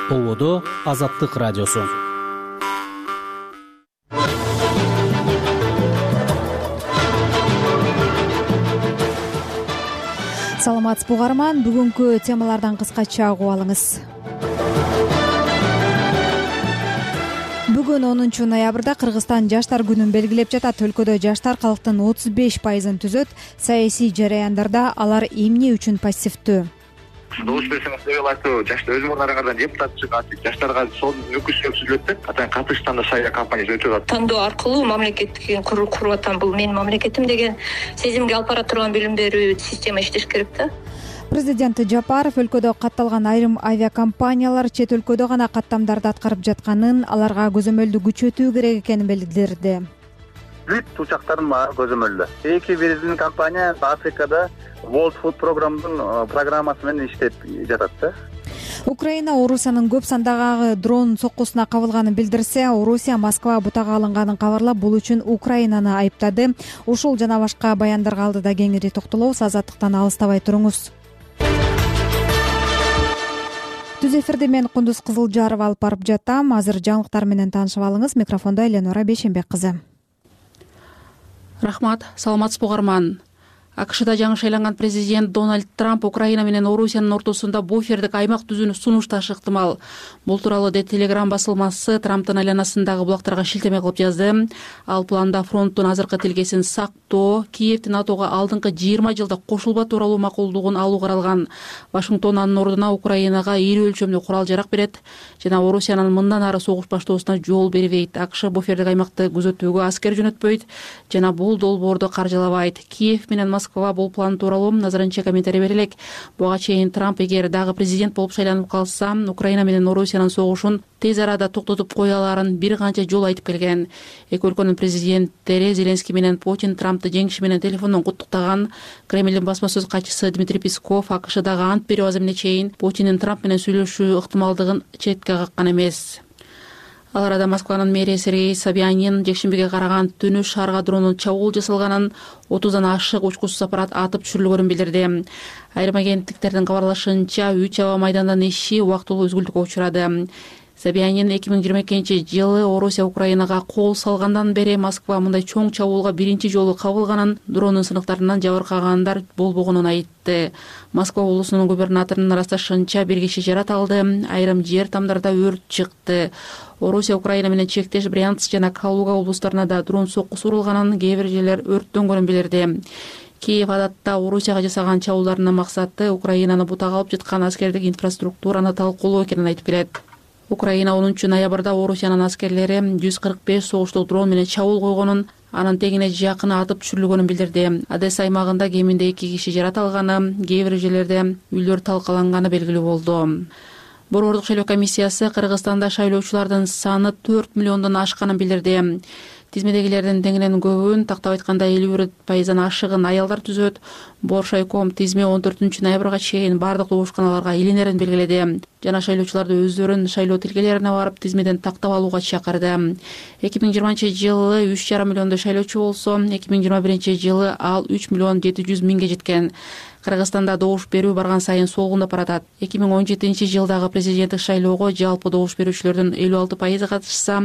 Ободо Азаттык радиосу. Саламатсызбы угарман, бүгүнкү темалардан кыскача угуп алыңыз. Бүгүн 10 ноябрда Кыргызстан жаштар күнүн белгилеп жатат. Өлкөдө жаштар калктын 35% түзөт. Саясий жараяндарда алар эмне үчүн пассивдүү? Добуш берсеңиз деп айтуу, жаштар өз мурдарыңардан депутат чыгат, жаштарга сол өкүлчүлүк түзүлөт деп, атан катышканда шайлоо кампаниясы өтүп атат. Тандоо аркылуу мамлекетти куруп атам, бул менин мамлекетим деген сезимге алып бара турган билим берүү система иштеш керек да. Президент Жапаров өлкөдө катталган айрым авиакомпаниялар чет өлкөдө гана каттамдарды аткарып жатканын, аларга көзөмөлдү күчөтүү керек экенин билдирди. Бүт учактардын баары көзөмөлдө. Эки биздин компания Африкада World Food программасы менен иштеп жатат да. Украина Орусиянын көп сандагы дрон соккусуна кабылганын билдирсе, Орусия Москва бутага алынганын кабарлап, бул үчүн Украинаны айыптады. Ушул жана башка баяндарга алдыда кеңири токтолобуз. Азаттыктан алыстабай туруңуз. Түз эфирде мен Кундуз Кызылжарова алып барып жатам. Азыр жаңылыктар менен таанышып алыңыз. Микрофондо Эленора Бейшенбек кызы. Рахмат, саламатсызбы угарман. АКШда жаңы шайланган президент Дональд Трамп Украина менен Орусиянын ортосунда буфердик аймак түзүүнү сунушташы ыктымал. Бул тууралуу The Telegram басылмасы Трамптын айланасындагы булактарга шилтеме кылып жазды. Ал планда фронттун азыркы тилкесин сактоо, Киевдин НАТОго алдыңкы 20 жылда кошулба тууралуу макулдугун алуу каралган. Вашингтон анын ордуна Украинага ири өлчөмдүү курал-жарак берет жана Орусиянын мындан ары согуш баштоосуна жол бербейт. АКШ буфердик аймакты күзөтүүгө аскер жөнөтпөйт жана бул долбоорду каржылабайт. Киев менен Москва бул план тууралуу назарынча комментарий бере элек. Буга чейин Трамп эгер дагы президент болуп шайланып калса, Украина менен Орусиянын согушун тез арада токтотуп кое аларын бир канча жолу айтып келген. Эки өлкөнүн президенттери Зеленский менен Путин Трампты жеңиши менен телефондон куттуктаган. Кремлдин басма сөз катчысы Дмитрий Песков АКШдагы ант берүү аземине чейин Путиндин Трамп менен сүйлөшүү ыктымалдыгын четке каккан эмес. Ал арада Москванын мэри Сергей Собянин жекшембиге караган түнү шаарга дронун чабуул жасалганын, 30дан ашык учкучсуз аппарат атып түшүрүлгөнүн билдирди. Айрым агенттиктердин кабарлашынча, 3 аба майдандын иши убактылуу үзгүлтүккө учурады. Собянин 2022-жылы Орусия Украинага кол салгандан бери Москва мындай чоң чабуулга биринчи жолу кабылганын, дронун сыныктарынан жабыркагандар болбогонун айтты. Москва облусунун губернаторунун ырасташынча, бир киши жаратылды, айрым жер тамдарда өрт чыкты. Орусия Украина менен чектеш Брянск жана Калуга облустарына да дрон соккусу урулганын, кээ бир жерлер өрттөнгөнүн билдирди. Киев адатта Орусияга жасаган чабуулдарынын максаты Украинаны бутага алып жаткан аскердик инфраструктураны талкуулоо экенин айтып келет. Украина 10 ноябрда Орусиянын аскерлери 145 согуштук дрон менен чабуул койгонун, анын тегине жакын атып түшүрүлгөнүн билдирди. Одесса аймагында кеминде 2 киши жаратылганы, кээ бир жерлерде үйлөр талкаланганы белгилүү болду. Борбордук шайлоо комиссиясы Кыргызстанда шайлоочулардын саны 4 миллиондон ашканын билдирди. Тизмедегилердин теңинен көбүн, тактап айтканда 51% ашыгын аялдар түзөт. Боршайком тизме 14 ноябрга чейин бардык добушканаларга илинерин белгиледи жана шайлоочуларды өздөрүн шайлоо тилкелерине барып тизмеден тактап алууга чакырды. 2020-жылы 3,5 миллиондой шайлоочу болсо, 2021-жылы ал 3 миллион 700 миңге жеткен. Кыргызстанда добуш берүү барган сайын солгундап баратат. 2017-жылдагы президенттик шайлоого жалпы добуш берүүчүлөрдүн 56% катышса,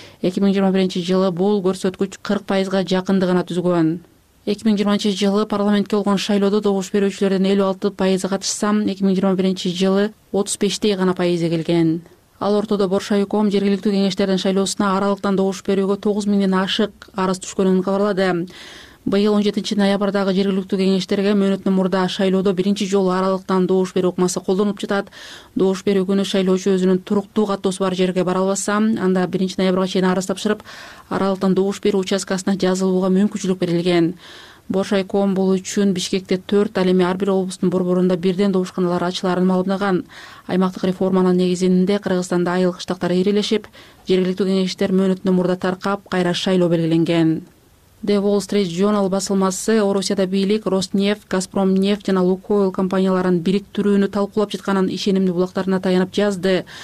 2021-жылы бул көрсөткүч 40%га жакындыгына түзгөн. 2020-жылы парламентке болгон шайлоодо добуш берүүчүлөрдүн 56% катышса, 2021-жылы 35 гана пайызы келген. Ал ортодо Боршайком жергиликтүү кеңештердин шайлоосуна аралыктан добуш берүүгө 9 миңден ашык арыз түшкөнүн кабарлады. Быйыл 17 ноябрдагы жергиликтүү кеңештерге мөөнөттөн мурда шайлоодо биринчи жолу аралыктан добуш берүү ыкмасы колдонулуп жатат. Добуш берүү күнү шайлоочу өзүнүн туруктуу каттоосу бар жерге бара албаса, анда 1 ноябрга чейин арыз тапшырып, аралыктан добуш берүү участкасына жазылууга мүмкүнчүлүк берилген. Боршайком бул үчүн Бишкекте 4, ал эми ар бир облустун борборунда бирден добушканалар ачыларын маалымдаган. Аймактык реформанын негизинде Кыргызстанда айыл кыштактар ирелешип, жергиликтүү кеңештер мөөнөттөн мурда таркап, кайра шайлоо белгиленген. The Wall Street Journal басылмасы Орусияда бийлик Роснефть, Газпромнефть жана Лукойл компанияларын бириктирүүнү талкуулап жатканын ишенимдүү булактарына таянып жазды.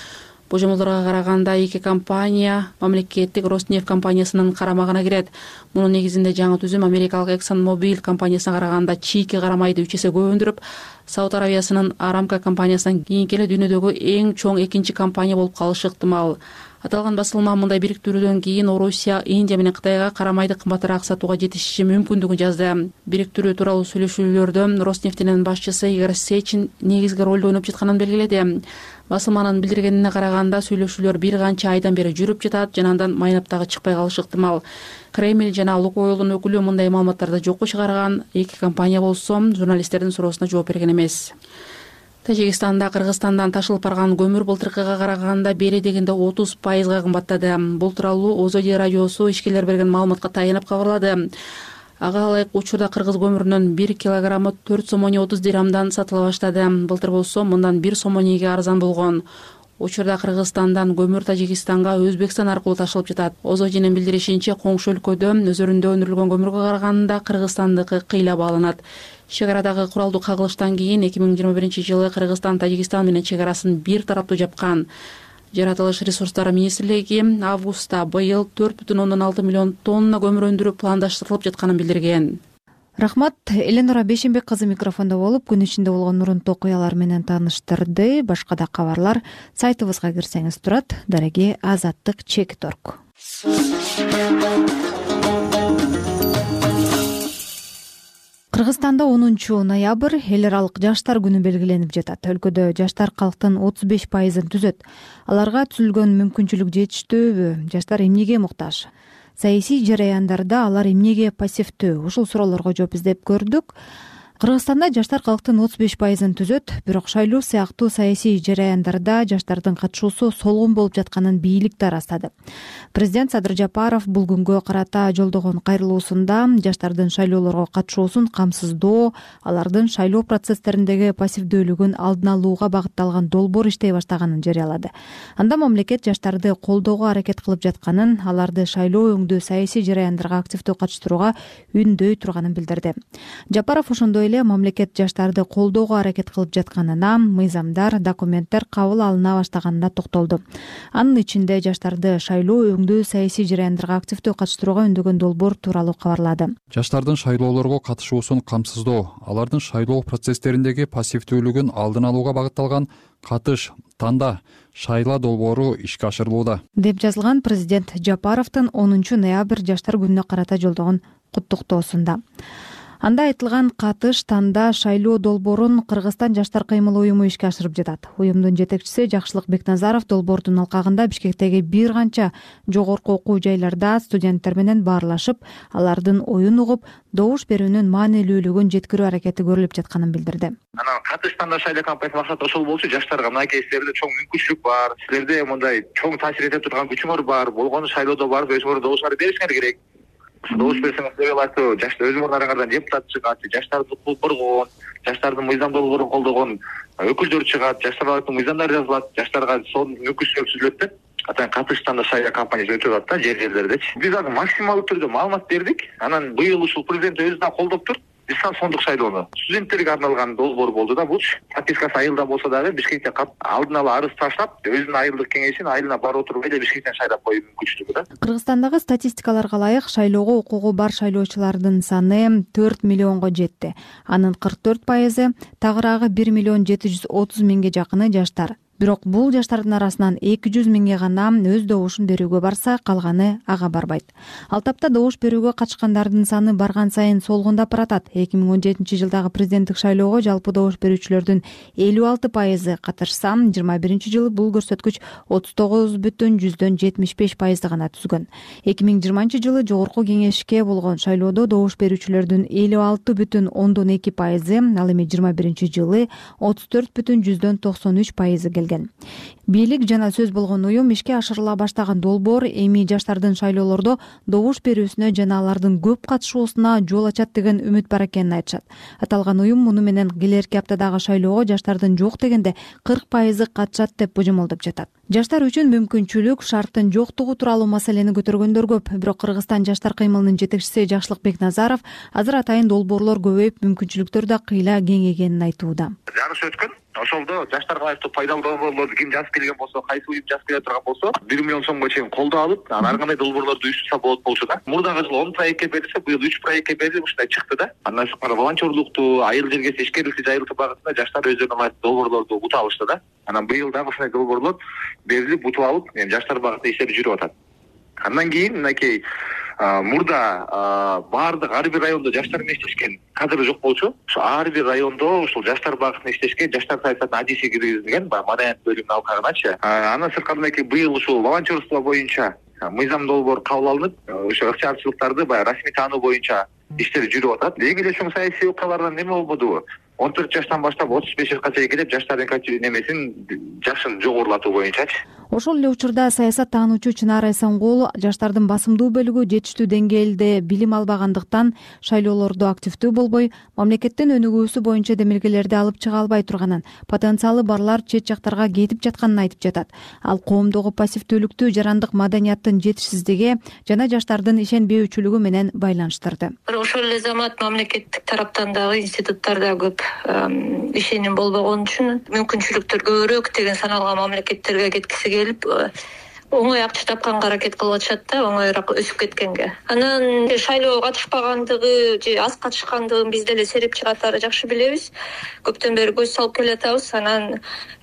Божомолдорго караганда эки компания мамлекеттик Роснефть компаниясынын карамагына кирет. Мунун негизинде жаңы түзүм америкалык ExxonMobil компаниясына караганда чийки карамайды 3 эсе көп өндүрүп, Сауд Арабиясынын Арамко компаниясынан кийинки эле дүйнөдөгү эң чоң экинчи компания болуп калышы ыктымал. Аталган басылма мындай бириктирүүдөн кийин Орусия, Индия менен Кытайга карамайды кымбатыраак сатууга жетишиши мүмкүндүгүн жазды. Бириктирүү тууралуу сүйлөшүүлөрдө Роснефтинин башчысы Игорь Сечин негизги ролду ойноп жатканын белгиледи. Басылманын билдиргенине караганда сүйлөшүүлөр бир канча айдан бери жүрүп жатат жана андан майнап дагы чыкпай калышы ыктымал. Кремль жана Лукойлдун өкүлү мындай маалыматтарды жокко чыгарган, эки компания болсо журналисттердин суроосуна жооп берген эмес. Тажикстанда Кыргызстандан ташылып барган көмүр былтыркыга караганда бери дегенде 30% кымбаттады. Бул тууралуу Озоди радиосу ишкерлер берген маалыматка таянып кабарлады. Ага ылайык учурда кыргыз көмүрүнүн 1 килограммы 4 сом 30 дирhamдан сатыла баштады. Былтыр болсо мындан 1 сом 2 арзан болгон. Учурда Кыргызстандан көмүр Тажикстанга Өзбекстан аркылуу ташылып жатат. Озодинин билдиришинче, коңшу өлкөдө өзөрүндө өндүрүлгөн көмүргө караганда Кыргызстандыкы кыйла бааланат. Чегарадагы куралдуу кагылыштан кийин 2021-жылы Кыргызстан Тажикстан менен чегарасын бир тараптуу жапкан. Жаратылыш ресурстары министрлиги августта быйыл 4,6 миллион тонна көмүр өндүрүү пландаштырылып жатканын билдирген. Рахмат. Эленора Бейшенбек кызы микрофондо болуп, күн ичинде болгон мурунтуу окуялар менен тааныштырды. Башка да кабарлар сайтыбызга кирсеңиз турат. Дареги Азаттык Чек.org. Кыргызстанда 10 ноябрь эл аралык жаштар күнү белгиленип жатат. Өлкөдө жаштар калктын 35%-ын түзөт. Аларга түзүлгөн мүмкүнчүлүк жетиштүүбү? Жаштар эмнеге муктаж? Саясий жараяндарда алар эмнеге пассивдүү? Ушул суроолорго жооп издеп көрдүк. Кыргызстанда жаштар калктын 35%-ын түзөт, бирок шайлоо сыяктуу саясий жараяндарда жаштардын катышуусу солгун болуп жатканын бийлик да ырастады. Президент Садыр Жапаров бул күнгө карата жолдогон кайрылуусунда жаштардын шайлоолорго катышуусун камсыздоо, алардын шайлоо процесстериндеги пассивдүүлүгүн алдын алууга багытталган долбоор иштей баштаганын жарыялады. Анда мамлекет жаштарды колдоого аракет кылып жатканын, аларды шайлоо өңдүү саясий жараяндарга активдүү катыштырууга үндөй турганын билдирди. Жапаров ошондой эле мамлекет жаштарды колдоого аракет кылып жатканына, мыйзамдар, документтер кабыл алына баштаганына токтолду. Анын ичинде жаштарды шайлоо өңдүү саясий жараяндарга активдүү катыштырууга үндөгөн долбоор тууралуу кабарлады. Жаштардын шайлоолорго катышуусун камсыздоо, алардын шайлоо процесстериндеги пассивдүүлүгүн алдын алууга багытталган катыш, танда, шайла долбоору ишке ашырылууда, деп жазылган президент Жапаровдун 10 ноябрь жаштар күнүнө карата жолдогон куттуктоосунда. Анда айтылган катыш, танда, шайлоо долбоорун Кыргызстан жаштар кыймыл уюму ишке ашырып жатат. Уюмдун жетекчиси Жакшылык Бекназаров долбоордун алкагында Бишкектеги бир канча жогорку окуу жайларда студенттер менен баарлашып, алардын оюн угуп, добуш берүүнүн маанилүүлүгүн жеткирүү аракети көрүлүп жатканын билдирди. Анан катыш, танда, шайлоо кампаниясынын максаты ошол болчу. Жаштарга мынакей силерде чоң мүмкүнчүлүк бар, силерде мындай чоң таасир эте турган күчүңөр бар, болгону шайлоодо барып өзүңөр добуштарды беришиңер керек. Добуш берсеңиз деп эле жаштар өз мурдарыңардан депутат чыгат, жаштарды укуп коргон, жаштардын мыйзам долбоорун колдогон өкүлдөр чыгат, жаштардын мыйзамдары жазылат, жаштарга сонун мүмкүнчүлүк түзүлөт деп атайын катыштан да шайлоо кампаниясы өтүп атат да жерлердечи. Биз аны максималдуу түрдө маалымат бердик. Анан быйыл ушул президент өзү да колдоп тур. Дистанциондук шайлоону студенттерге арналган долбоор болду да. Бул подпискасы айылда болсо дагы Бишкекте алдын ала арыз таштап, өзүнүн айылдык кеңешин айылына барып отурбай эле Бишкектен шайлап коюу мүмкүнчүлүгү да. Кыргызстандагы статистикаларга ылайык шайлоого укугу бар шайлоочулардын саны 4 миллионго жетти. Анын 44%, тагыраагы 1 миллион 730 миңге жакыны жаштар. Бирок бул жаштардын арасынан 200 миңге гана өз добушун берүүгө барса, калганы ага барбайт. Ал тапта добуш берүүгө катышкандардын саны барган сайын солгундап баратат. 2017-жылдагы президенттик шайлоого жалпы добуш берүүчүлөрдүн 56% катышса, 21-жылы бул көрсөткүч 39,75% гана түзгөн. 2020-жылы жогорку кеңешке болгон шайлоодо добуш берүүчүлөрдүн 56,2%, ал эми 21-жылы 34,93% келген. Бийлик жана сөз болгон уюм ишке ашырыла баштаган долбоор эми жаштардын шайлоолордо добуш берүүсүнө жана алардын көп катышуусуна жол ачат деген үмүт бар экенин айтышат. Аталган уюм муну менен келерки аптадагы шайлоого жаштардын жок дегенде 40% катышат деп божомолдоп жатат. Жаштар үчүн мүмкүнчүлүк шарттын жоктугу тууралуу маселени көтөргөндөр көп. Бирок Кыргызстан жаштар кыймылынын жетекчиси Жакшылык Бекназаров азыр атайын долбоорлор көбөйүп, мүмкүнчүлүктөр да кыйла кеңейгенин айтууда. Жарыш өткөн. Ошолдо жаштарга айлыктуу пайдалуу долбоорлорду ким жазып келген болсо, кайсы уюм жазып келе турган болсо 1 миллион сомго чейин колдоо алып, анан ар кандай долбоорлорду уюштурса болот болчу да. Мурдагы жылы 10 проектке берилсе, быйыл 3 проектке берилип ушундай чыкты да. Андан тышкары волонтерлукту, айыл жерге ишкерликти жайылтуу багытында жаштар өздөрүнө ылайыктуу долбоорлорду утуп алышты да. Анан быйыл дагы ушундай долбоорлор берилип, утуп алып, эми жаштар багытында иштер жүрүп атат. Андан кийин мынакей мурда баардык ар бир райондо жаштар менен иштешкен кадр жок болчу. Ошо ар бир райондо ушул жаштар багытында иштешкен жаштар саясатына адиси киргизилген, баягы маданият бөлүмүнүн алкагыначы. Андан сырткары мынакей быйыл ушул волонтерство боюнча мыйзам долбоор кабыл алынып, ошо ыкчамчылыктарды баягы расмий таануу боюнча иштер жүрүп атат. Эң эле чоң саясий окуялардан неме болбодубу? 14 жаштан баштап 35 жашка чейин келип жаштардын немесин жашын жогорулатуу боюнчачы. Ошол эле учурда саясат таануучу Чынара Эсенгул жаштардын басымдуу бөлүгү жетиштүү деңгээлде билим албагандыктан шайлоолордо активдүү болбой, мамлекеттин өнүгүүсү боюнча демилгелерди алып чыга албай турганын, потенциалы барлар чет жактарга кетип жатканын айтып жатат. Ал коомдогу пассивдүүлүктү жарандык маданияттын жетишсиздиги жана жаштардын ишенбөөчүлүгү менен байланыштырды. Ошол эле замат мамлекеттик тараптан дагы институттарда көп ишеним болбогон үчүн мүмкүнчүлүктөр көбүрөөк деген саналган мамлекеттерге кеткиси келип оңой акча тапканга аракет кылып атышат да, оңоюраак өсүп кеткенге. Анан шайлоого катышпагандыгы же аз катышкандыгын биз деле сереп чыгаатары жакшы билебиз. Көптөн бери көз салып келатабыз. Анан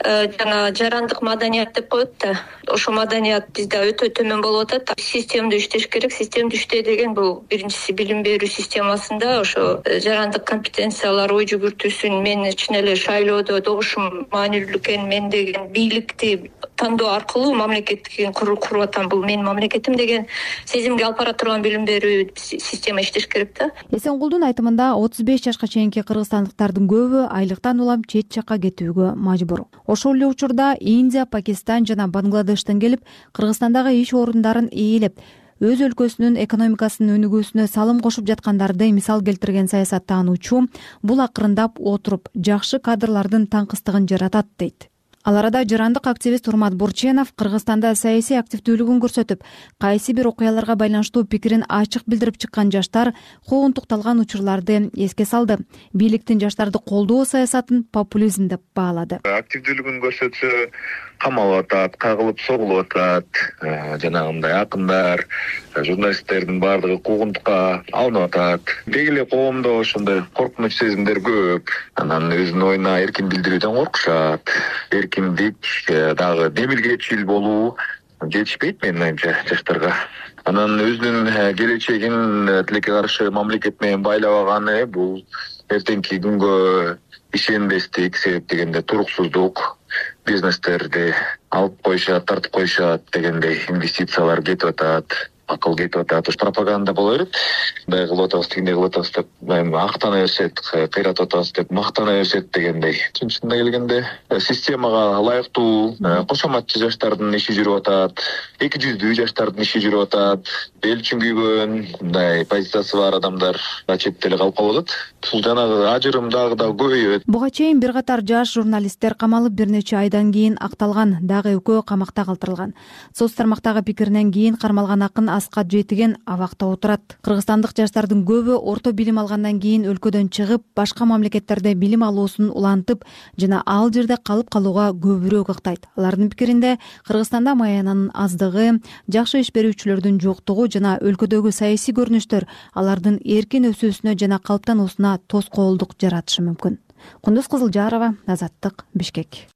жана жарандык маданият деп коет да. Ошо маданият бизде өтө төмөн болуп атат. Системдүү иштеш керек. Системдүү иштөө деген бул биринчиси билим берүү системасында ошо жарандык компетенциялар ой жүгүртүүсүн мен чын эле шайлоодо добушум маанилүү экен, мен деген бийликти тандоо аркылуу мамлекеттик куруп атам, бул менин мамлекетим деген сезимге алып бара турган билим берүү система иштеш керек да. Эсенгулдун айтымында 35 жашка чейинки кыргызстандыктардын көбү айлыктан улам чет жакка кетүүгө мажбур. Ошол эле учурда Индия, Пакистан жана Бангладештен келип Кыргызстандагы иш орундарын ээлеп, өз өлкөсүнүн экономикасынын өнүгүүсүнө салым кошуп жаткандарды мисал келтирген саясат таануучу бул акырындап отуруп жакшы кадрлардын таңкыстыгын жаратат дейт. Ал арада жарандык активист Урмат Бурченов Кыргызстанда саясий активдүүлүгүн көрсөтүп, кайсы бир окуяларга байланыштуу пикирин ачык билдирип чыккан жаштар куугунтукталган учурларды эске салды. Бийликтин жаштарды колдоо саясатын популизм деп баалады. Активдүүлүгүн көрсөтсө камалып атат, кагылып согулуп атат, жанагындай акындар, журналисттердин баардыгы куугунтукка алынып атат. Деги эле коомдо ошондой коркунуч сезимдер көп. Анан өзүнүн оюна эркин билдирүүдөн коркушат. Эркиндик дагы демилгечил болуу жетишпейт менин оюмча жаштарга. Анан өзүнүн келечегин тилекке каршы мамлекет менен байлабаганы бул эртеңки күнгө ишенбестик, себеп дегенде туруксуздук, бизнестерди алып коюшат, тартып коюшат дегендей инвестициялар кетип атат, акыл кетип атат. Ушу пропаганда боло берет. Мындай кылып атабыз, тигиндей кылып атабыз деп мактана беришет, кыйратып атабыз деп мактана беришет дегендей. Чынында келгенде системага ылайыктуу кошоматчы жаштардын иши жүрүп атат, эки жүздүү жаштардын иши жүрүп атат. Эл үчүн күйгөн мындай позициясы бар адамдар четте эле калып калып атат. Бул жанагы ажырым дагы да көбөйөт. Буга чейин бир катар жаш журналисттер камалып бир нече айдан кийин акталган, дагы экөө камакта калтырылган. Соц тармактагы пикиринен кийин кармалган акын Аскат Жетиген абакта отурат. Кыргызстандык жаштардын көбү орто билим алгандан кийин өлкөдөн чыгып, башка мамлекеттерде билим алуусун улантып жана ал жерде калып калууга көбүрөөк ыктайт. Алардын пикиринде Кыргызстанда маянанын аздыгы, жакшы иш берүүчүлөрдүн жоктугу жана өлкөдөгү саясий көрүнүштөр алардын эркин өсүүсүнө жана калыптануусуна тоскоолдук жаратышы мүмкүн. Кундуз Кызылжарова, Азаттык, Бишкек.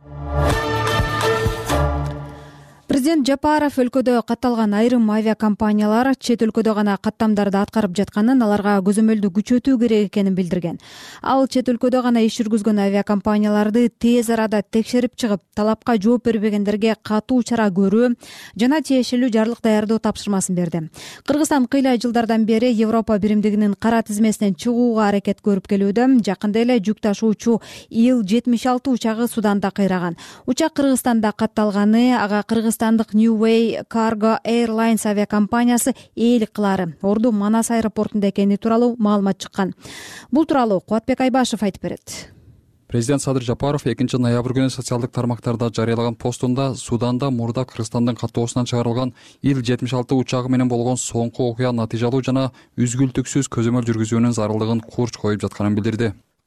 Президент Жапаров өлкөдө катталган айрым авиакомпаниялар чет өлкөдө гана каттамдарды аткарып жатканын, аларга көзөмөлдү күчөтүү керек экенин билдирген. Ал чет өлкөдө гана иш жүргүзгөн авиакомпанияларды тез арада текшерип чыгып, талапка жооп бербегендерге катуу чара көрүү жана тиешелүү жарлык даярдоо тапшырмасын берди. Кыргызстан кыйла жылдардан бери Европа биримдигинин кара тизмесинен чыгууга аракет көрүп келүүдө. Жакында эле жүк ташуучу Ил-76 учагы Суданда кыйраган. Учак Кыргызстанда катталганы, ага Кыргызстандык New Way Cargo Airlines авиакомпаниясы ээлик кылаары Орду Манас аэропортунда экени тууралуу маалымат чыккан. Бул тууралуу Кубатбек Айбашев айтып берет. Президент Садыр Жапаров 2 ноябрь күнү социалдык тармактарда жарыялаган постунда Суданда мурда Кыргызстандын каттоосунан чыгарылган Ил-76 учагы менен болгон соңку окуя натыйжалуу жана үзгүлтүксүз көзөмөл жүргүзүүнүн зарылдыгын курч коюп жатканын билдирди.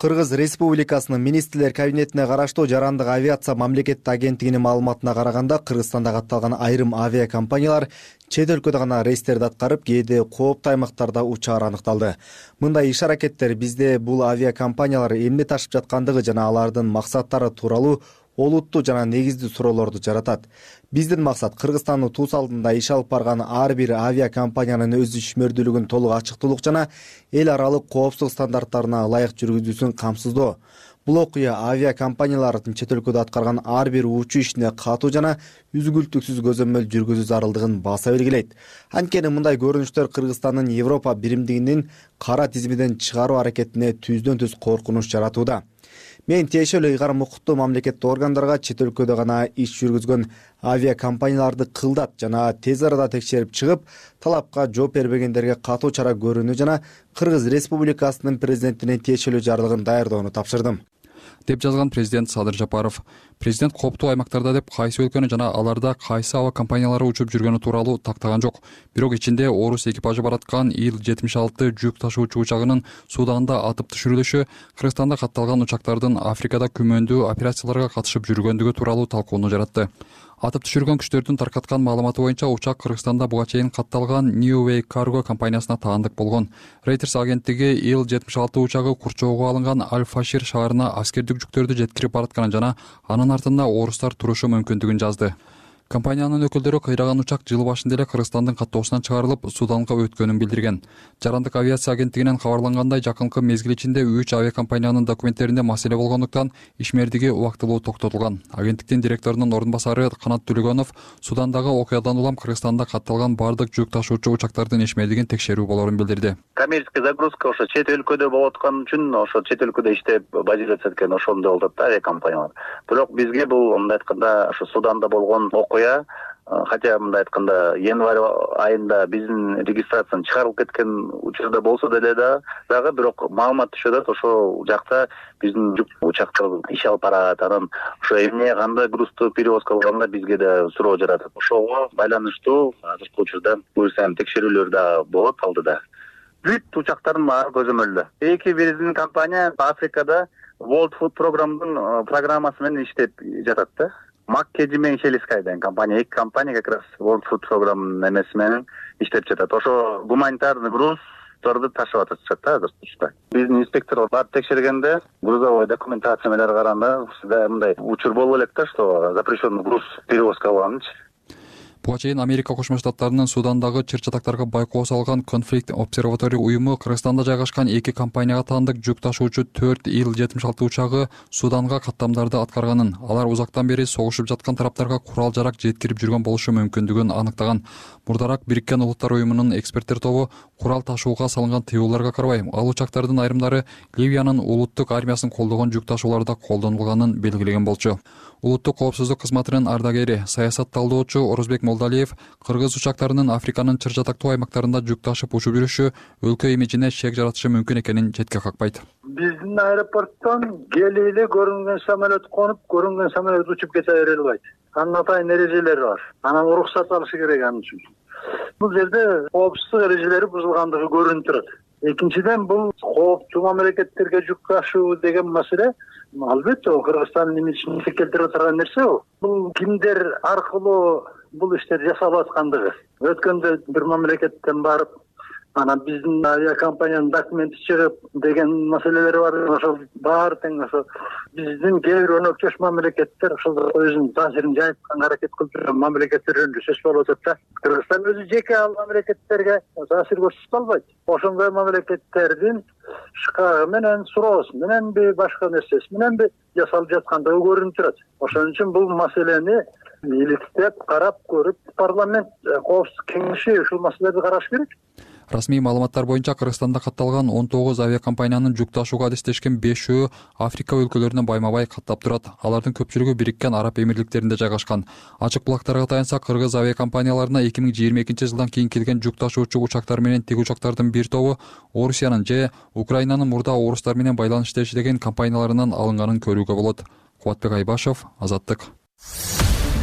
Кыргыз Республикасынын министрлер кабинетине караштуу Жарандык авиация мамлекеттик агенттигинин маалыматына караганда, Кыргызстанда катталган айрым авиакомпаниялар чет өлкөдө гана рейстерди аткарып, кээде кооптуу аймактарда учаар аныкталды. Мындай иш-аракеттер бизде бул авиакомпаниялар эмне ташып жаткандыгы жана алардын максаттары тууралуу олуттуу жана негиздүү суроолорду жаратат. Биздин максат Кыргызстандын туус алдында иш алып барган ар бир авиакомпаниянын өз ишмердүүлүгүн толук ачыктуулук жана эл аралык коопсуздук стандарттарына ылайык жүргүзүүсүн камсыздоо. Бул окуя авиакомпаниялардын чет өлкөдө аткарган ар бир учуу ишине катуу жана үзгүлтүксүз көзөмөл жүргүзүү зарылдыгын баса белгилейт. Анткени мындай көрүнүштөр Кыргызстандын Европа биримдигинин кара тизимиден чыгаруу аракетине түздөн-түз коркунуч жаратууда. Мен тиешелүү ыйгарым укуктуу мамлекеттик органдарга чет өлкөдө гана иш жүргүзгөн авиакомпанияларды кылдат жана тез арада текшерип чыгып, талапка жооп бербегендерге катуу чара көрүүнү жана Кыргыз Республикасынын президентине тиешелүү жарлыгын даярдоону тапшырдым, деп жазган президент Садыр Жапаров. Президент кооптуу аймактарда деп кайсы өлкөнү жана аларда кайсы аба компаниялары учуп жүргөнү тууралуу тактаган жок. Бирок ичинде орус экипажы бараткан Ил-76 жүк ташуучу учагынын Суданда атып түшүрүлүшү, Кыргызстанда катталган учактардын Африкада күмөндүү операцияларга катышып жүргөндүгү тууралуу талкууну жаратты. Атып түшүргөн күчтөрдүн таркаткан маалыматы боюнча учак Кыргызстанда буга чейин катталган New Way Cargo компаниясына таандык болгон. Reuters агенттиги Ил-76 учагы курчоого алынган Аль-Фашир шаарына аскердик жүктөрдү жеткирип баратканын жана анын артында орустар турушу мүмкүндүгүн жазды. Компаниянын өкүлдөрү кыйраган учак жыл башында эле Кыргызстандын каттоосунан чыгарылып, Суданга өткөнүн билдирген. Жарандык авиация агенттигинен кабарлангандай, жакынкы мезгил ичинде 3 авиакомпаниянын документтеринде маселе болгондуктан ишмердиги убактылуу токтотулган. Агенттиктин директорунун ордун басары Канат Төлөгөнов Судандагы окуядан улам Кыргызстанда катталган бардык жүк ташуучу учактардын ишмердигин текшерүү болорун билдирди. Коммерческий загрузка ошо чет өлкөдө болуп аткан үчүн, ошо чет өлкөдө иштеп базироваться эткен ошондой болуп атат авиакомпаниялар. Бирок бизге бул мындай айтканда ошо Суданда болгон окуя, хотя мындай айтканда январь айында биздин регистрациянын чыгарылып кеткен учурда болсо деле дагы бирок маалымат түшүп атат, ошол жакта биздин жүк учактар иш алып барат, анан ошо эмне кандай грузду перевозка кылганда бизге да суроо жаратат. Ошого байланыштуу азыркы учурда буюрса текшерүүлөр да болот алдыда. Бүт учактардын баары көзөмөлдө. Эки биздин компания Африкада World Food программасы менен иштеп жатат да. Маккеджи менен Шелискай деген компания, эки компания как раз World Food программанын эмеси менен иштеп жатат. Ошо гуманитарный груздарды ташып атышат да азыр. Биздин инспекторлор барып текшергенде, грузовой документация менен караганда, мындай учур болуп элек да, что запрещенный груз перевозка кылганчы. Буга чейин Америка Кошмо Штаттарынын Судандагы чыр-чатактарга байкоо салган Conflict Observatory уюму Кыргызстанда жайгашкан эки компанияга таандык жүк ташуучу 4 Ил-76 учагы Суданга каттамдарды аткарганын, алар узактан бери согушуп жаткан тараптарга курал-жарак жеткирип жүргөн болушу мүмкүндүгүн аныктаган. Мурдараак Бириккен Улуттар уюмунун эксперттер тобу курал ташууга салынган тыюуларга карабай, ал учактардын айрымдары Ливиянын улуттук армиясын колдогон жүк ташууларда колдонулганын белгилеген болчу. Улуттук коопсуздук кызматынын ардагери, саясат талдоочу Орозбек Молдалиев кыргыз учактарынын Африканын чыр-чатактуу аймактарында жүк ташып учуп жүрүшү өлкө имиджине шек жаратышы мүмкүн экенин четке какпайт. Биздин аэропорттон келип эле көрүнгөн самолет конуп, көрүнгөн самолет учуп кете бере албайт. Анын атайын эрежелери бар. Анан уруксат алышы керек анын үчүн. Бул жерде коопсуздук эрежелери бузулгандыгы көрүнүп турат. Экинчиден, бул кооптуу мамлекеттерге жүк ташуу деген маселе албетте Кыргызстандын имиджин келтирип турган нерсе. Бул кимдер аркылуу бул иштер жасалып аткандыгы. Өткөндө бир мамлекеттен барып, анан биздин авиакомпаниянын документи чыгып деген маселелер бар. Ошол баары тең ошо биздин кээ бир өнөкчөш мамлекеттер ошол өзүнүн таасирин жайтканга аракет кылып жүргөн мамлекеттер жөнүндө сөз болуп атат да. Кыргызстан өзү жеке ал мамлекеттерге таасир көрсөтө албайт. Ошондой мамлекеттердин шкагы менен, суроосу мененби, башка нерсеси мененби жасалып жаткандыгы көрүнүп турат. Ошон үчүн бул маселени иликтеп, карап көрүп, парламент коопсуздук кеңеши ушул маселелерди караш керек. Расмий маалыматтар боюнча Кыргызстанда катталган 19 авиакомпаниянын жүк ташууга адестешкен 5-өө Африка өлкөлөрүнө байма-бай каттап турат. Алардын көпчүлүгү Бириккен Араб Эмирликтеринде жайгашкан. Ачык булактарга таянса, кыргыз авиакомпанияларына 2022 жылдан кийин келген жүк ташуучу учактар менен тик учактардын бир тобу Орусиянын же Украинанын мурда орустар менен байланышта иштеген компанияларынан алынганын көрүүгө болот. Кубатбек Айбашев, Азаттык.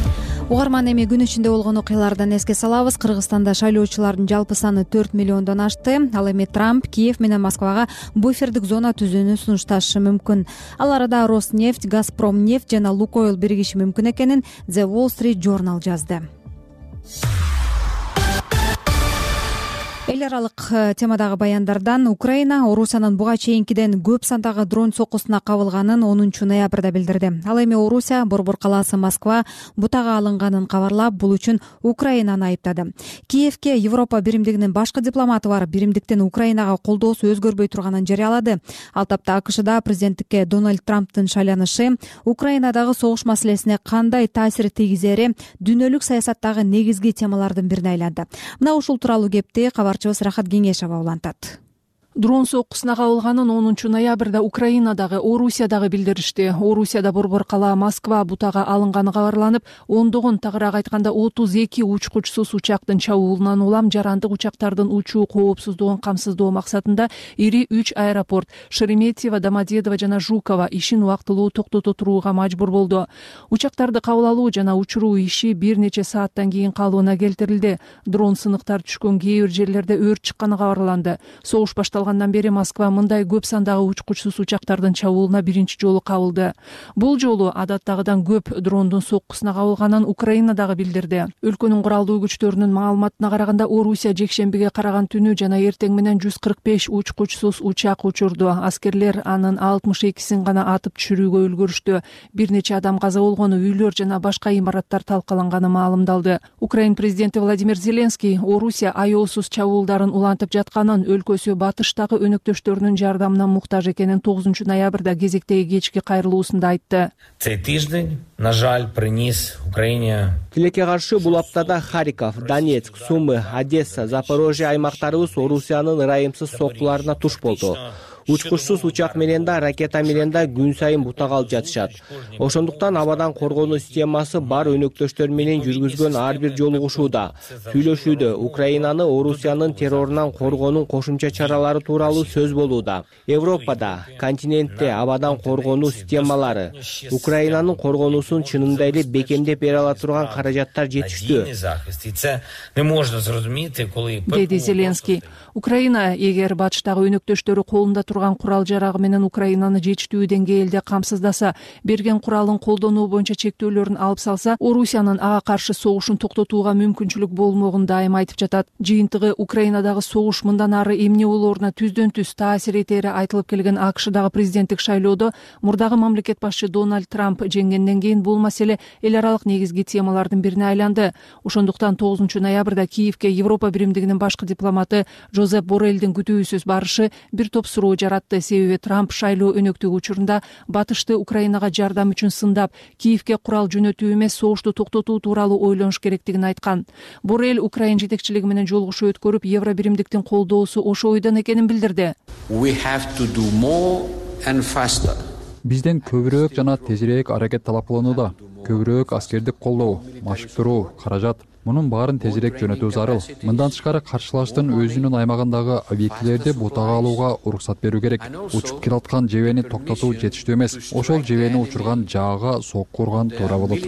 угарман, эми күн ичинде болгон окуялардан эске салабыз. Кыргызстанда шайлоочулардын жалпы саны 4 миллиондон ашты. Ал эми Трамп Киев менен Москвага буфердик зона түзүүнү сунушташы мүмкүн. Ал арада Роснефть, Газпромнефть жана Лукойл биригиши мүмкүн экенин The Wall Street Journal жазды. Эл аралык темадагы баяндардан Украина Орусиянын буга чейинкиден көп сандагы дрон соккусуна кабылганын 10 ноябрда билдирди. Ал эми Орусия Борбор калаасы Москва бутага алынганын кабарлап, бул үчүн Украинаны айыптады. Киевке Европа биримдигинин башкы дипломаты барып, биримдиктин Украинага колдоосу өзгөрбөй турганын жарыялады. Ал тапта АКШда президенттикке Дональд Трамптын шайланышы Украинадагы согуш маселесине кандай таасир тийгизери дүйнөлүк саясаттагы негизги темалардын бирине айланды. Мына ушул тууралуу кепти Рахат Кеңешова улантат. Дрон соккусуна кабылганын 10 ноябрда Украинадагы, Орусиядагы билдиришти. Орусияда борбор кала Москва бутага алынганы кабарланып, ондогон, тагыраак айтканда 32 учкучсуз учактын чабуулунан улам жарандык учактардын учуу коопсуздугун камсыздоо максатында ири 3 аэропорт Шереметьево, Домодедово жана Жуково ишин убактылуу токтото турууга мажбур болду. Учактарды кабыл алуу жана учуруу иши бир нече сааттан кийин калыбына келтирилди. Дрон сыныктар түшкөн кээ бир жерлерде өрт чыкканы кабарланды. Согуш башталгандан бери Москва мындай көп сандагы учкучсуз учактардын чабуулуна биринчи жолу кабылды. Бул жолу адаттагыдан көп дрондун соккусуна кабылганын Украина дагы билдирди. Өлкөнүн куралдуу күчтөрүнүн маалыматына караганда, Орусия жекшембиге караган түнү жана эртең менен 145 учкучсуз учак учурду. Аскерлер анын 62син гана атып түшүрүүгө үлгүрүштү. Бир нече адам каза болгону, үйлөр жана башка имараттар талкаланганы маалымдалды. Украин президенти Владимир Зеленский Орусия аеосуз чабуулдарын улантып жатканын, өлкөсү батыштагы өнөктөштөрүнүн жардамына муктаж экенин 9 ноябрда кезектеги кечки кайрылуусунда айтты. Тилекке каршы бул аптада Харьков, Донецк, Сумы, Одесса, Запорожье аймактарыбыз Орусиянын ырайымсыз соккуларына туш болду. Учкучсуз учак менен да, ракета менен да күн сайын бутага алып жатышат. Ошондуктан абадан коргонуу системасы бар өнөктөштөр менен жүргүзгөн ар бир жолугушууда, сүйлөшүүдө Украинаны Орусиянын террорунан коргоонун кошумча чаралары тууралуу сөз болууда. Европада, континентте абадан коргонуу системалары, Украинанын коргонуусун чынында эле бекемдеп бере ала турган каражаттар жетиштүү, деди Зеленский. Украина эгер батыштагы өнөктөштөрү колунда турган курал жарагы менен Украинаны жетиштүү деңгээлде камсыздаса, берген куралын колдонуу боюнча чектөөлөрүн алып салса, Орусиянын ага каршы согушун токтотууга мүмкүнчүлүк болмогун дайым айтып жатат. Жыйынтыгы Украинадагы согуш мындан ары эмне болооруна түздөн түз таасир этери айтылып келген АКШдагы президенттик шайлоодо мурдагы мамлекет башчы Дональд Трамп жеңгенден кийин бул маселе эл аралык негизги темалардын бирине айланды. Ошондуктан 9 ноябрда Киевке Европа биримдигинин башкы дипломаты Жозеп Боррелдин күтүүсүз барышы бир топ суроо жаратты. Себеби Трамп шайлоо өнөктүгү учурунда батышты Украинага жардам үчүн сындап, Киевке курал жөнөтүү эмес, согушту токтотуу тууралуу ойлонуш керектигин айткан. Боррель Украин жетекчилиги менен жолугушуу өткөрүп, Евро биримдиктин колдоосу ошо ойдон экенин билдирди. Бизден көбүрөөк жана тезирээк аракет талап кылынууда. Көбүрөөк аскердик колдоо, машыктыруу, каражат. Мунун баарын тезирээк жөнөтүү зарыл. Мындан тышкары каршылаштын өзүнүн аймагындагы объектилерди бутага алууга уруксат берүү керек. Учуп келаткан жебени токтотуу жетиштүү эмес. Ошол жебени учурган жаага сокку урган туура болот,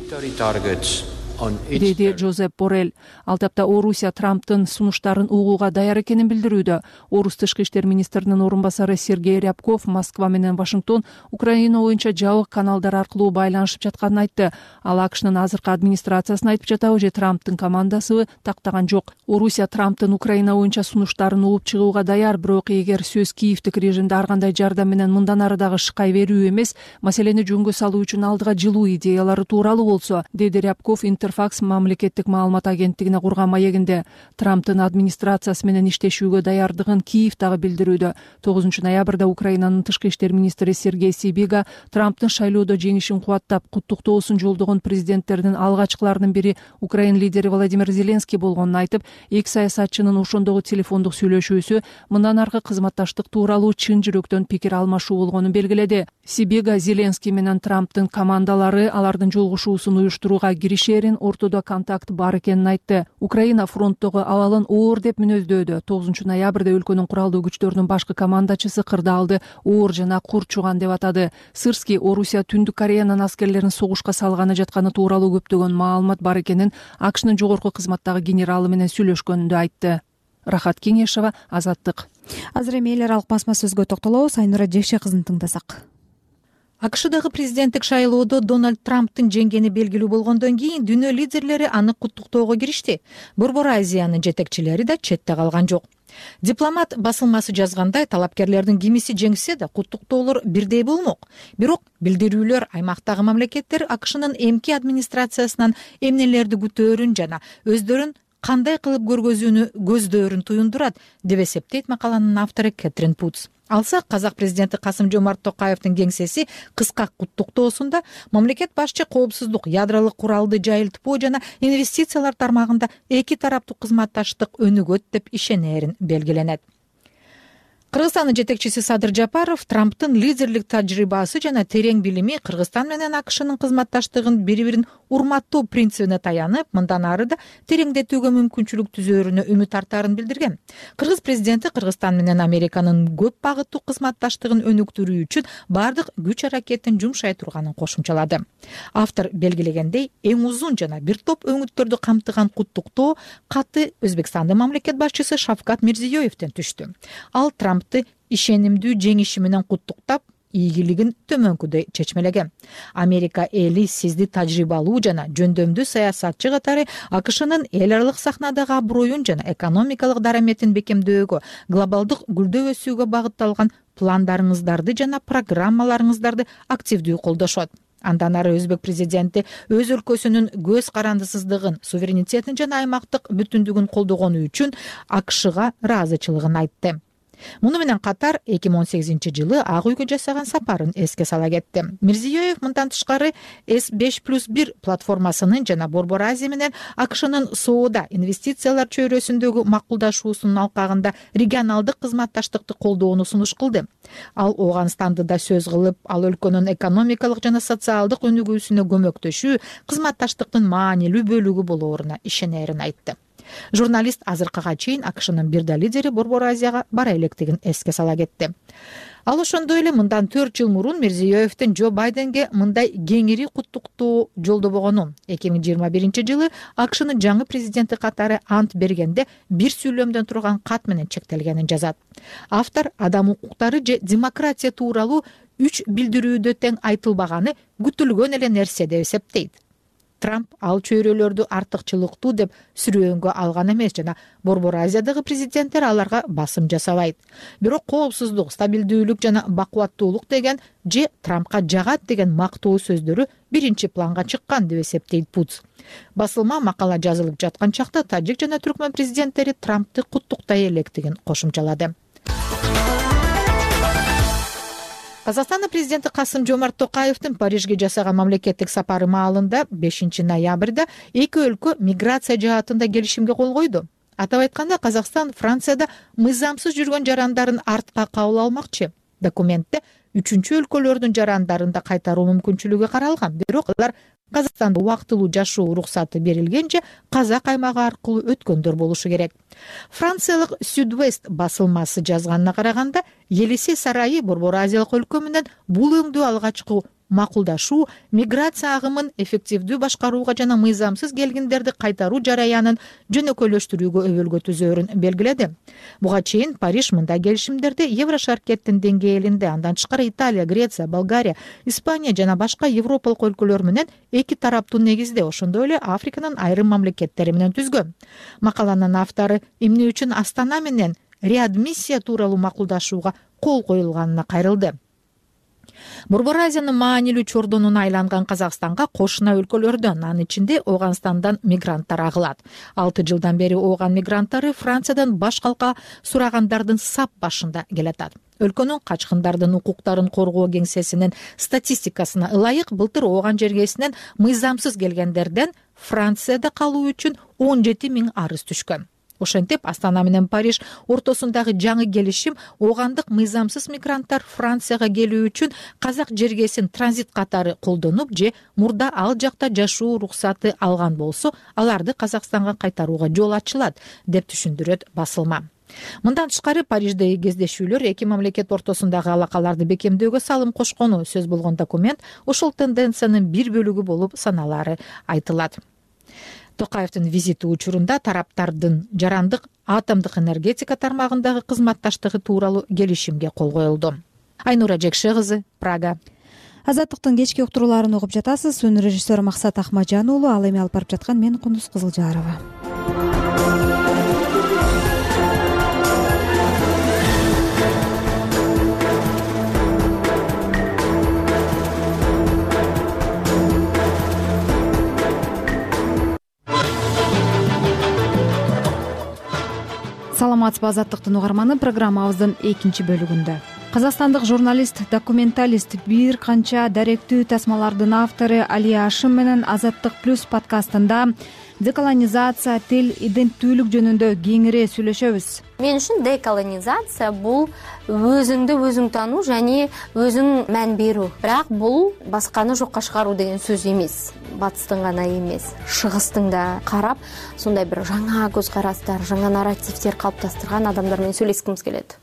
деди Жозеп Боррель. Ал тапта Орусия Трамптын сунуштарын угууга даяр экенин билдирүүдө. Орус тышкы иштер министринин орун басары Сергей Рябков Москва менен Вашингтон Украина боюнча жабык каналдар аркылуу байланышып жатканын айтты. Ал АКШнын азыркы администрациясын айтып жатабы же Трамптын командасыбы тактаган жок. Орусия Трамптын Украина боюнча сунуштарын угуп чыгууга даяр, бирок эгер сөз Киевдик режимде ар кандай жардам менен мындан ары дагы шыкай берүү эмес, маселени жөнгө салуу үчүн алдыга жылуу идеялары тууралуу болсо, деди Рябков Интерфакс мамлекеттик маалымат агенттигине курган маегинде. Трамптын администрациясы менен иштешүүгө даярдыгын Киев дагы билдирүүдө. 9 ноябрда Украинанын тышкы иштер министри Сергей Сибига Трамптын шайлоодо жеңишин кубаттап, куттуктоосун жолдогон президенттердин алгачкыларынын бири Украин лидери Владимир Зеленский болгонун айтып, эки саясатчынын ошондогу телефондук сүйлөшүүсү мындан аркы кызматташтык тууралуу чын жүрөктөн пикир алмашуу болгонун белгиледи. Сибига Зеленский менен Трамптын командалары алардын жолугушуусун уюштурууга киришээрин менен ортодо контакт бар экенин айтты. Украина фронттогу абалын оор деп мүнөздөөдө. 9 ноябрда өлкөнүн куралдуу күчтөрүнүн башкы командачысы кырдаалды оор жана кур чуган деп атады. Сырский Орусия Түндүк Кореянын аскерлерин согушка салганы жатканы тууралуу көптөгөн маалымат бар экенин АКШнын жогорку кызматтагы генералы менен сүйлөшкөнүндө айтты. Рахат Кеңешова, Азаттык. Азыр эми эл аралык басма сөзгө токтолобуз. Айнура Жекше кызын тыңдасак. АКШдагы президенттик шайлоодо Дональд Трамптын жеңгени белгилүү болгондон кийин дүйнө лидерлери аны куттуктоого киришти. Борбор Азиянын жетекчилери да четте калган жок. Дипломат басылмасы жазгандай, талапкерлердин кимиси жеңсе да куттуктоолор бирдей болмок. Бирок билдирүүлөр аймактагы мамлекеттер АКШнын эмки администрациясынан эмнелерди күтөөрүн жана өздөрүн кандай кылып көргөзүүнү көздөрүн туюндурат деп эсептейт макаланын автору Кэтрин Путс. Алсак, казак президенти Касым-Жомарт Токаевдин кеңсеси кыска куттуктоосунда мамлекет башчы коопсуздук, ядролук куралды жайылтпоо жана инвестициялар тармагында эки тараптуу кызматташтык өнүгөт деп ишенерин белгиленет. Кыргызстандын жетекчиси Садыр Жапаров Трамптын лидерлик тажрыйбасы жана терең билими Кыргызстан менен АКШнын кызматташтыгын бири-бирин урматтоо принцибине таянып, мындан ары да тереңдетүүгө мүмкүнчүлүк түзөөрүнө үмүт артаарын билдирген. Кыргыз президенти Кыргызстан менен Американын көп багыттуу кызматташтыгын өнүктүрүү үчүн бардык күч аракетин жумшай турганын кошумчалады. Автор белгилегендей, эң узун жана бир топ өңүттөрдү камтыган куттуктоо каты Өзбекстандын мамлекет башчысы Шавкат Мирзиёевден түштү. Ал Трампты ишенимдүү жеңиши менен куттуктап, ийгилигин төмөнкүдөй чечмелеген. Америка эли сизди тажрыйбалуу жана жөндөмдүү саясатчы катары АКШнын эл аралык сахнадагы аброюн жана экономикалык дараметин бекемдөөгө, глобалдык гүлдөө өсүүгө багытталган пландарыңыздарды жана программаларыңыздарды активдүү колдошот. Андан ары өзбек президенти өз өлкөсүнүн көз карандысыздыгын, суверенитетин жана аймактык бүтүндүгүн колдогону үчүн АКШга ыраазычылыгын айтты. Муну менен катар 2018-жылы Ак үйгө жасаган сапарын эске сала кетти. Мирзиёев мындан тышкары S5+1 платформасынын жана Борбор Азия менен АКШнын соода, инвестициялар чөйрөсүндөгү макулдашуусунун алкагында регионалдык кызматташтыкты колдоону сунуш кылды. Ал Ооганстанды да сөз кылып, ал өлкөнүн экономикалык жана социалдык өнүгүүсүнө көмөктөшүү кызматташтыктын маанилүү бөлүгү болооруна ишенерин айтты. Журналист азыркыга чейин АКШнын бир да лидери Борбор Азияга бара электигин эске сала кетти. Ал ошондой эле мындан 4 жыл мурун Мирзиёевдин Джо Байденге мындай кеңири куттуктоо жолдобогонун, 2021-жылы АКШнын жаңы президенти катары ант бергенде бир сүйлөмдөн турган кат менен чектелгенин жазат. Автор адам укуктары же демократия тууралуу 3 билдирүүдө тең айтылбаганы күтүлгөн эле нерсе деп эсептейт. Трамп ал чөйрөлөрдү артыкчылыктуу деп сүрөөнгө алган эмес жана Борбор Азиядагы президенттер аларга басым жасабайт. Бирок коопсуздук, стабилдүүлүк жана бакубаттуулук деген же Трампка жагат деген мактоо сөздөрү биринчи планга чыккан деп эсептейт Путс. Басылма макала жазылып жаткан чакта тажик жана түркмөн президенттери Трампты куттуктай электигин кошумчалады. Казакстандын президенти Касым-Жомарт Токаевдин Парижге жасаган мамлекеттик сапары маалында 5 ноябрда эки өлкө миграция жаатында келишимге кол койду. Атап айтканда, Казакстан Францияда мыйзамсыз жүргөн жарандарын артка кабыл алмакчы. Документте 3 өлкөлөрдүн жарандарын да кайтаруу мүмкүнчүлүгү каралган. Бирок алар Казакстанда убактылуу жашоо уруксаты берилгенче Казак аймагы аркылуу өткөндөр болушу керек. Франциялык Südwest басылмасы жазганына караганда, Елисей сарайы Борбор Азиялык өлкө менен бул өңдүү алгачкы макулдашуу миграция агымын эффективдүү башкарууга жана мыйзамсыз келгиндерди кайтаруу жараянын жөнөкөйлөштүрүүгө өбөлгө түзөөрүн белгиледи. Буга чейин Париж мындай келишимдерди Еврошаркеттин деңгээлинде, андан тышкары Италия, Греция, Болгария, Испания жана башка европалык өлкөлөр менен эки тараптуу негизде, ошондой эле Африканын айрым мамлекеттери менен түзгөн. Макаланын автору эмне үчүн Астана менен реадмиссия тууралуу макулдашууга кол коюлганына кайрылды. Борбор Азиянын маанилүү чордонуна айланган Казакстанга кошуна өлкөлөрдөн, анын ичинде Ооганстандан мигранттар агылат. 6 жылдан бери Ооган мигранттары Франциядан баш калка сурагандардын сап башында келатат. Өлкөнүн качкындардын укуктарын коргоо кеңсесинин статистикасына ылайык былтыр Ооган жергесинен мыйзамсыз келгендерден Францияда калуу үчүн 17 000 арыз түшкөн. Ошентип Астана менен Париж ортосундагы жаңы келишим оогандык мыйзамсыз мигранттар Францияга келүү үчүн казак жергесин транзит катары колдонуп же мурда ал жакта жашоо уруксаты алган болсо аларды Казакстанга кайтарууга жол ачылат деп түшүндүрөт басылма. Мындан тышкары Париждеги кездешүүлөр эки мамлекет ортосундагы алакаларды бекемдөөгө салым кошкону сөз болгон документ ушул тенденциянын бир бөлүгү болуп саналары айтылат. Токаевдин визити учурунда тараптардын жарандык атомдук энергетика тармагындагы кызматташтыгы тууралуу келишимге кол коюлду. Айнура Жекше кызы, Прага. Азаттыктын кечки уктурууларын угуп жатасыз. Өнөр режиссер Максат Ахмаджан уулу, ал эми алып барып жаткан мен Кундуз Кызылжарова. Саламатсызбы, Азаттыктын угарманы, программабыздын экинчи бөлүгүндө. Казакстандык журналист, документалист, бир канча даректүү тасмалардын автору Алия Ашим менен Азаттык плюс подкастында деколонизация, тил, иденттүүлүк жөнүндө кеңири сүйлөшөбүз. Мен үчүн деколонизация бул өзүңдү өзүң таануу жана өзүң мән берүү. Бирок бул башканы жокко чыгаруу деген сөз эмес. Батыстын гана эмес, чыгыстын да карап, сондай бир жаңа көз карастар, жаңа нарративдер калыптастырган адамдар менен сүйлөшкүмүз келет.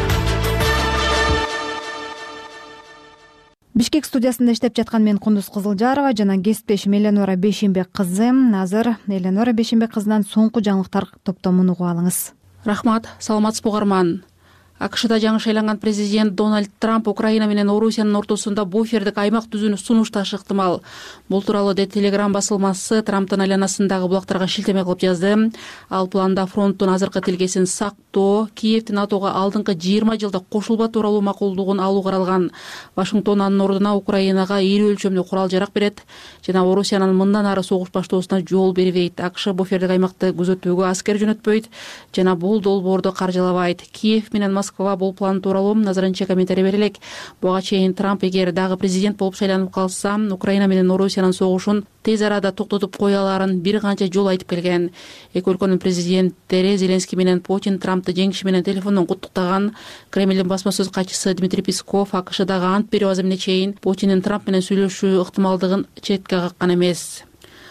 Бишкек студиясында иштеп жаткан мен Кундуз Кызылжарова жана кесиптешим Эленора Бейшенбек кызы. Азыр Эленора Бейшенбек кызынан соңку жаңылыктар топтомун угуп алыңыз. Рахмат, саламатсызбы угарман. АКШда жаңы шайланган президент Дональд Трамп Украина менен Орусиянын ортосунда буфердик аймак түзүүнү сунушташы ыктымал. Бул тууралуу Телеграм басылмасы Трамптын айланасындагы булактарга шилтеме кылып жазды. Ал планда фронттун азыркы тилкесин сактоо, Киевдин НАТОго алдыңкы 20 жылда кошулба тууралуу макулдугун алуу каралган. Вашингтон анын ордуна Украинага ири өлчөмдүү курал-жарак берет жана Орусиянын мындан ары согуш баштоосуна жол бербейт. АКШ буфердик аймакты күзөтүүгө аскер жөнөтпөйт жана бул долбоорду каржылабайт. Киев менен Москва бул план тууралуу назарынча комментарий бере элек. Буга чейин Трамп эгер дагы президент болуп шайланып калса, Украина менен Орусиянын согушун тез арада токтотуп кое аларын бир канча жолу айтып келген. Эки өлкөнүн президенттери Зеленский менен Путин Трампты жеңиши менен телефондон куттуктаган. Кремлдин басма сөз катчысы Дмитрий Песков АКШдагы ант берүү азымына чейин Путиндин Трамп менен сүйлөшүү ыктымалдыгын четке каккан эмес.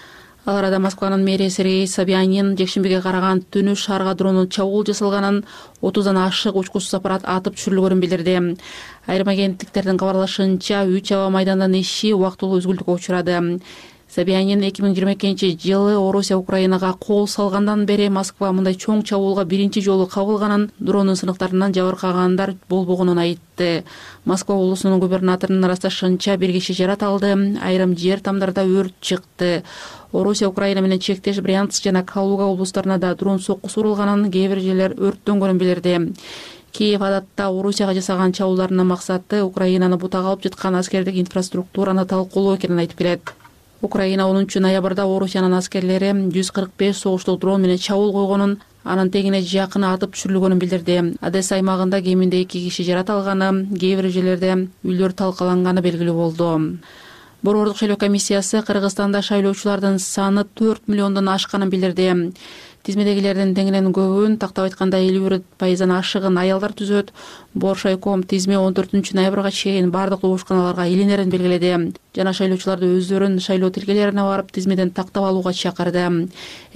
Ал арада Москванын мэри Сергей Собянин жекшембиге караган түнү шаарга дронун чабуул жасалганын, 30дан ашык учкучсуз аппарат атып түшүрүлгөнүн билдирди. Айрым агенттиктердин кабарлашынча 3 аба майдандын иши убактылуу үзгүлтүккө учурады. Собянин 2022-жылы Орусия Украинага кол салгандан бери Москва мындай чоң чабуулга биринчи жолу кабылганын, дронун сынактарынан жабыркагандар болбогонун айтты. Москва облусунун губернаторунун ырасташынча бир киши жаратылды, айрым жер тамдарда өрт чыкты. Орусия Украина менен чектеш Брянск жана Калуга облустарына да дрон соккусу урулганын, кээ бир жерлер өрттөнгөнүн билдирди. Киев адатта Орусияга жасаган чабуулдарынын максаты Украинаны бутага алып жаткан аскердик инфраструктураны талкуулоо экенин айтып келет. Украина 10 ноябрда Орусиянын аскерлери 145 согуштук дрон менен чабуул койгонун, анын тегине жакын атып түшүрүлгөнүн билдирди. Одесса аймагында кеминде 2 киши жаратылганы, кээ бир жерлерде үйлөр талкаланганы белгилүү болду. Борбордук шайлоо комиссиясы Кыргызстанда шайлоочулардын саны 4 миллиондон ашканын билдирди. Тизмедегилердин теңинен көбүн, тактап айтканда 51% ашыгын аялдар түзөт. Боршайком тизме 14 ноябрга чейин бардык добушканаларга илинерин белгиледи. Жана шайлоочуларды өздөрүн шайлоо тилкелерине барып тизмеден тактап алууга чакырды.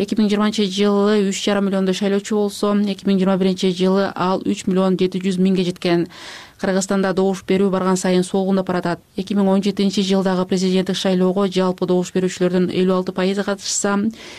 2020-жылы 3,5 миллиондой шайлоочу болсо, 2021-жылы ал 3 миллион 700 миңге жеткен. Кыргызстанда добуш берүү барган сайын солгундап баратат. 2017-жылдагы президенттик шайлоого жалпы добуш берүүчүлөрдүн 56% катышса,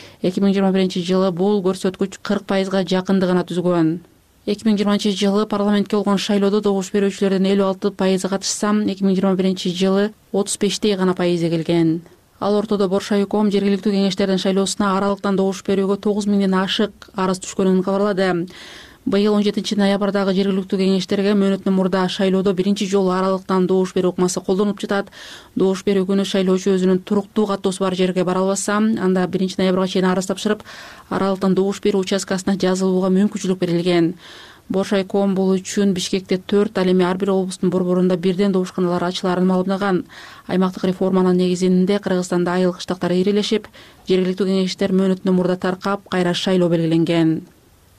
2021-жылы бул көрсөткүч 40%га жакындыгына түзгөн. 2020-жылы парламентке болгон шайлоодо добуш берүүчүлөрдүн 56% катышса, 2021-жылы 35 гана пайызы келген. Ал ортодо Боршайком жергиликтүү кеңештердин шайлоосуна аралыктан добуш берүүгө 9 миңден ашык арыз түшкөнүн кабарлады. Быйыл 17 ноябрдагы жергиликтүү кеңештерге мөөнөттөн мурда шайлоодо биринчи жолу аралыктан добуш берүү ыкмасы колдонулуп жатат. Добуш берүү күнү шайлоочу өзүнүн туруктуу каттоосу бар жерге бара албаса, анда 1 ноябрга чейин арыз тапшырып, аралыктан добуш берүү участкасына жазылууга мүмкүнчүлүк берилген. Боршайком бул үчүн Бишкекте 4, ал эми ар бир облустун борборунда бирден добушканалар ачылаарын маалымдаган. Аймактык реформанын негизинде Кыргызстанда айыл кыштактар ирелешип, жергиликтүү кеңештер мөөнөттөн мурда таркап, кайра шайлоо белгиленген.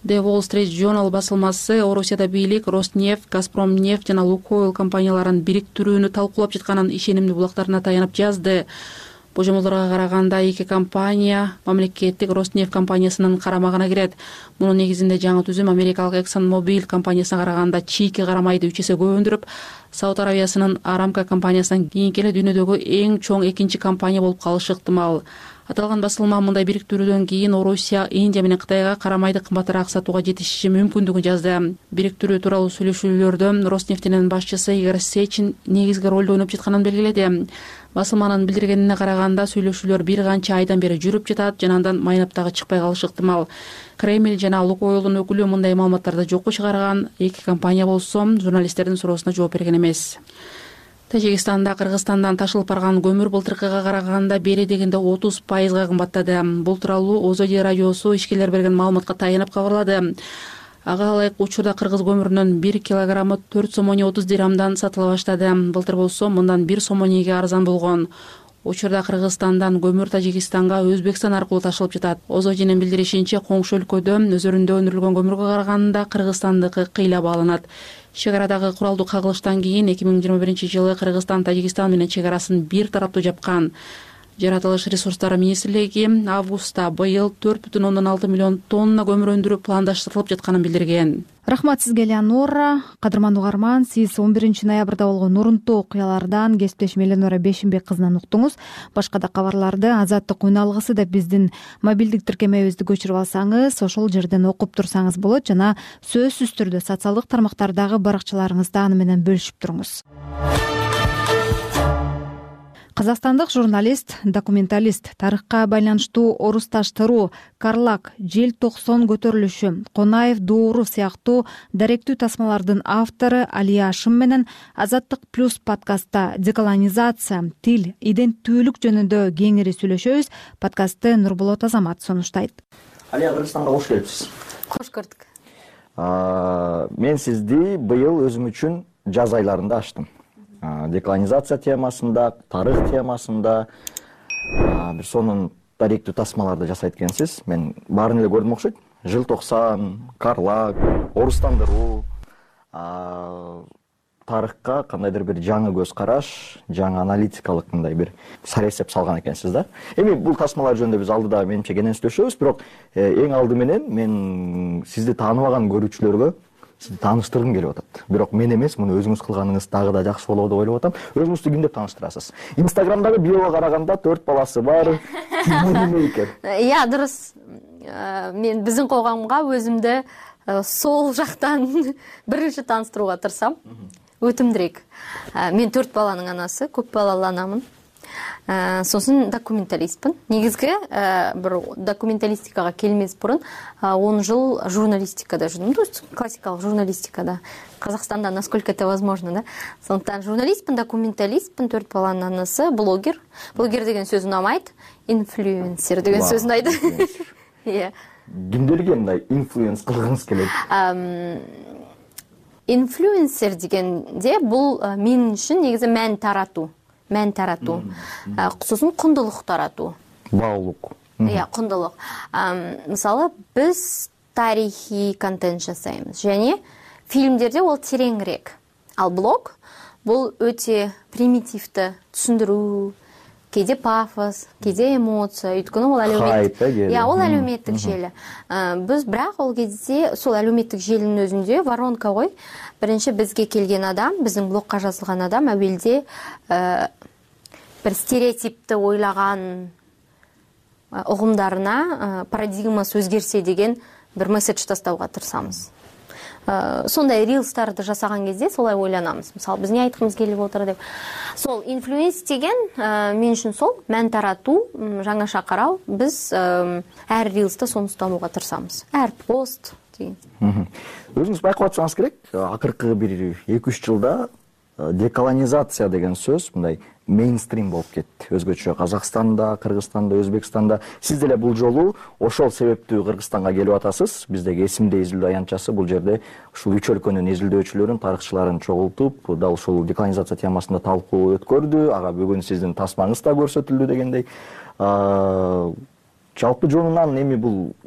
The Wall Street Journal басылмасы Орусияда бийлик Роснефть, Газпромнефть жана Лукойл компанияларын бириктирүүнү талкуулап жатканын ишенимдүү булактарына таянып жазды. Божомолдорго караганда эки компания мамлекеттик Роснефть компаниясынын карамагына кирет. Мунун негизинде жаңы түзүм америкалык ExxonMobil компаниясына караганда чийки карамайды 3 эсе көп өндүрүп, Сауд Аравиясынын Aramco компаниясынан кийинки эле дүйнөдөгү эң чоң экинчи компания болуп калышы ыктымал. Аталган басылма мындай бириктирүүдөн кийин Орусия, Индия менен Кытайга карамайды кымбатыраак сатууга жетишиши мүмкүндүгүн жазды. Бириктирүү тууралуу сүйлөшүүлөрдө Роснефтьтин башчысы Игорь Сечин негизги ролду ойноп жатканын белгиледи. Басылманын билдиргенине караганда сүйлөшүүлөр бир канча айдан бери жүрүп жатат жана андан майнап дагы чыкпай калышы ыктымал. Кремль жана Лукойлдун өкүлү мындай маалыматтарды жокко чыгарган, эки компания болсо журналисттердин суроосуна жооп берген эмес. Тажикстанда Кыргызстандан ташылып барган көмүр былтыркыга караганда бери дегенде 30% кымбаттады. Бул тууралуу Озоди радиосу ишкерлер берген маалыматка таянып кабарлады. Ага ылайык учурда кыргыз көмүрүнүн 1 килограммы 4 сомони 30 дирhamдан сатыла баштады. Былтыр болсо мындан 1 сомониге арзан болгон. Учурда Кыргызстандан көмүр Тажикстанга Өзбекстан аркылуу ташылып жатат. Озодинин билдиришинче, коңшу өлкөдө өзөрүндө өндүрүлгөн көмүргө караганда Кыргызстандыкы кыйла бааланат. Чегарадагы куралдуу кагылыштан кийин 2021-жылы Кыргызстан Тажикстан менен чегарасын бир тараптуу жапкан. Жаратылыш ресурстары министрлиги августта быйыл 4,6 миллион тонна көмүр өндүрүп пландаштырылып жатканын билдирген. Рахмат сизге, Элеонора. Кадырман угарман, сиз 11 ноябрда болгон нурунтуу окуялардан кесиптешим Элеонора Бешимбек кызынан уктуңуз. Башка да кабарларды Азаттык уйналгысы деп биздин мобилдик тиркемебизди көчүрүп алсаңыз, ошол жерден окуп турсаңыз болот жана сөзсүз түрдө социалдык тармактардагы баракчаларыңызда аны менен бөлүшүп туруңуз. Казакстандык журналист, документалист, тарыхка байланыштуу орусташтыруу, Карлак, Жел 90 көтөрүлүшү, Конаев дууру сыяктуу даректүү тасмалардын автору Алия Ашым менен Азаттык плюс подкастта деколонизация, тил, иденттүүлүк жөнүндө кеңири сүйлөшөбүз. Подкастты Нурболот Азамат сунуштайт. Алия, Кыргызстанга кош келипсиз. Кош көрдүк. Мен сизди быйыл өзүм үчүн жаз айларында ачтым. Деколонизация темасында, тарых темасында, бир сонун даректүү тасмаларды жасайт экенсиз. Мен баарын эле көрдүм окшойт. Жыл 90, Карлак, орустандыруу, тарыхка кандайдыр бир жаңы көз караш, жаңы аналитикалык мындай бир саресеп салган экенсиз да. Эми бул тасмалар жөнүндө биз алдыда менимче кенен сүйлөшөбүз, бирок эң алды менен мен сизди тааныбаган көрүүчүлөргө сизди тааныштыргым келип атат. Бирок мен эмес, муну өзүңүз кылганыңыз дагы да жакшы болот деп ойлоп атам. Өзүңүздү ким деп тааныштырасыз? Инстаграмдагы биого караганда 4 баласы бар. Дурус. Мен биздин койгонго өзүмдү сол жактан биринчи тааныштырууга тырысам. Өтүмдүрөөк. Мен 4 баланын анасы, көп балалуу анамын. Сосын документалистпин. Негизги бир документалистикага келмес бурун 10 жыл журналистикада жүрдүм. Классикалык журналистикада. Казакстанда насколько это возможно, да? Сондуктан журналистпин, документалистпин, 4 баланын анасы, блогер. Блогер деген сөз унамайт, инфлюенсер деген сөз унайды. Кимдерге мындай инфлюенс кылгыңыз келет? Инфлюенсер дегенде бул мен үчүн негизи мән таратуу, кусусун кундулук таратуу. Баалуулук. Кундулук. Мисалы, биз тарихи контент жасайбыз және фильмдерде ол тереңирээк. Ал блог бул өтө примитивди түшүндүрүү, кээде пафос, кээде эмоция, өйткөнү ол әлеуметтик желі. Біз бірақ ол кезде сол әлеуметтик желінің өзүндө воронка ғой. Биринчи бизге келген адам, биздин блогка жазылган адам әуелде бир стереотипти ойлаган угумдарына парадигмасы өзгерсе деген бир месседж тастауга тырысабыз. Сондай рилстарды жасаган кезде солай ойланамыз. Мисалы, биз не айткымыз келип отур деп. Сол инфлюенс деген мен үчүн сол мән таратуу, жаңаша карау. Биз әр рилсте соны устанууга тырысабыз. Әр пост деген. Өзүңүз байкап атсаңыз керек, акыркы бир 2-3 жылда деколонизация деген сөз мындай мейнстрим болуп кетти. Өзгөчө Казакстанда, Кыргызстанда, Өзбекстанда. Сиз деле бул жолу ошол себептүү Кыргызстанга келип атасыз. Биздеги эсимде изилдөө аянтчасы бул жерде ушул 3 өлкөнүн изилдөөчүлөрүн, тарыхчыларын чогултуп, дал ушул деколонизация темасында талкуу өткөрдү. Ага бүгүн сиздин тасмаңыз да көрсөтүлдү дегендей. Жалпы жонунан эми бул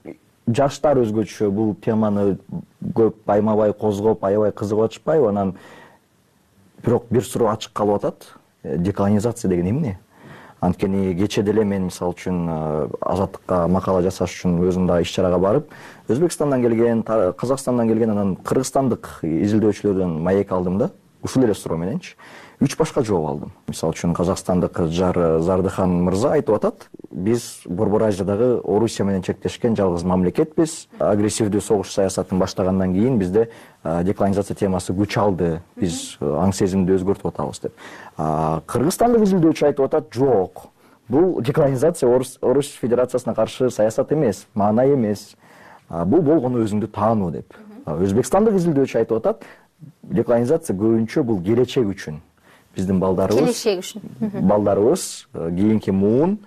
жаштар өзгөчө бул теманы көп баймабай козгоп, аябай кызыгып атышпайбы? Анан бирок бир суроо ачык калып атат. Деколонизация деген эмне? Анткени кече деле мен мисалы үчүн Азаттыкка макала жасаш үчүн өзүм да иш-чарага барып, Өзбекстандан келген, Казакстандан келген, анан кыргызстандык изилдөөчүлөрдөн маек алдым да. Ушул эле суроо мененчи 3 башка жооп алдым. Мисалы үчүн казакстандык Зардыхан мырза айтып атат, биз Борбор Азиядагы Орусия менен чектешкен жалгыз мамлекетпиз. Агрессивдүү согуш саясатын баштагандан кийин бизде деколонизация темасы күч алды. Биз аң сезимди өзгөртүп атабыз деп. Кыргызстандык изилдөөчү айтып атат, жок. Бул деколонизация Орус Федерациясына каршы саясат эмес, маана эмес. Бул болгону өзүңдү таануу деп. Өзбекстандык изилдөөчү айтып атат, деколонизация көбүнчө бул келечек үчүн. Биздин балдарыбыз кийинки муун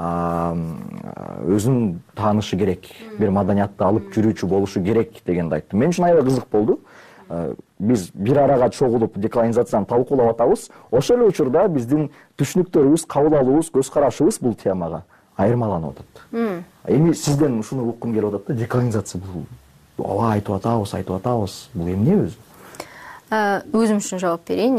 өзүн таанышы керек, бир маданиятты алып жүрүүчү болушу керек дегенди айтты. Мен үчүн аябай кызык болду. Биз бир арага чогулуп деколонизацияны талкуулап атабыз. Ошол эле учурда биздин түшүнүктөрүбүз, кабыл алуубуз, көз карашыбыз бул темага айырмаланып атат. Эми сизден ушуну уккум келип атат да, деколонизация бул ооба айтып атабыз. Бул эмне өзү? Өзүм үчүн жооп берейин,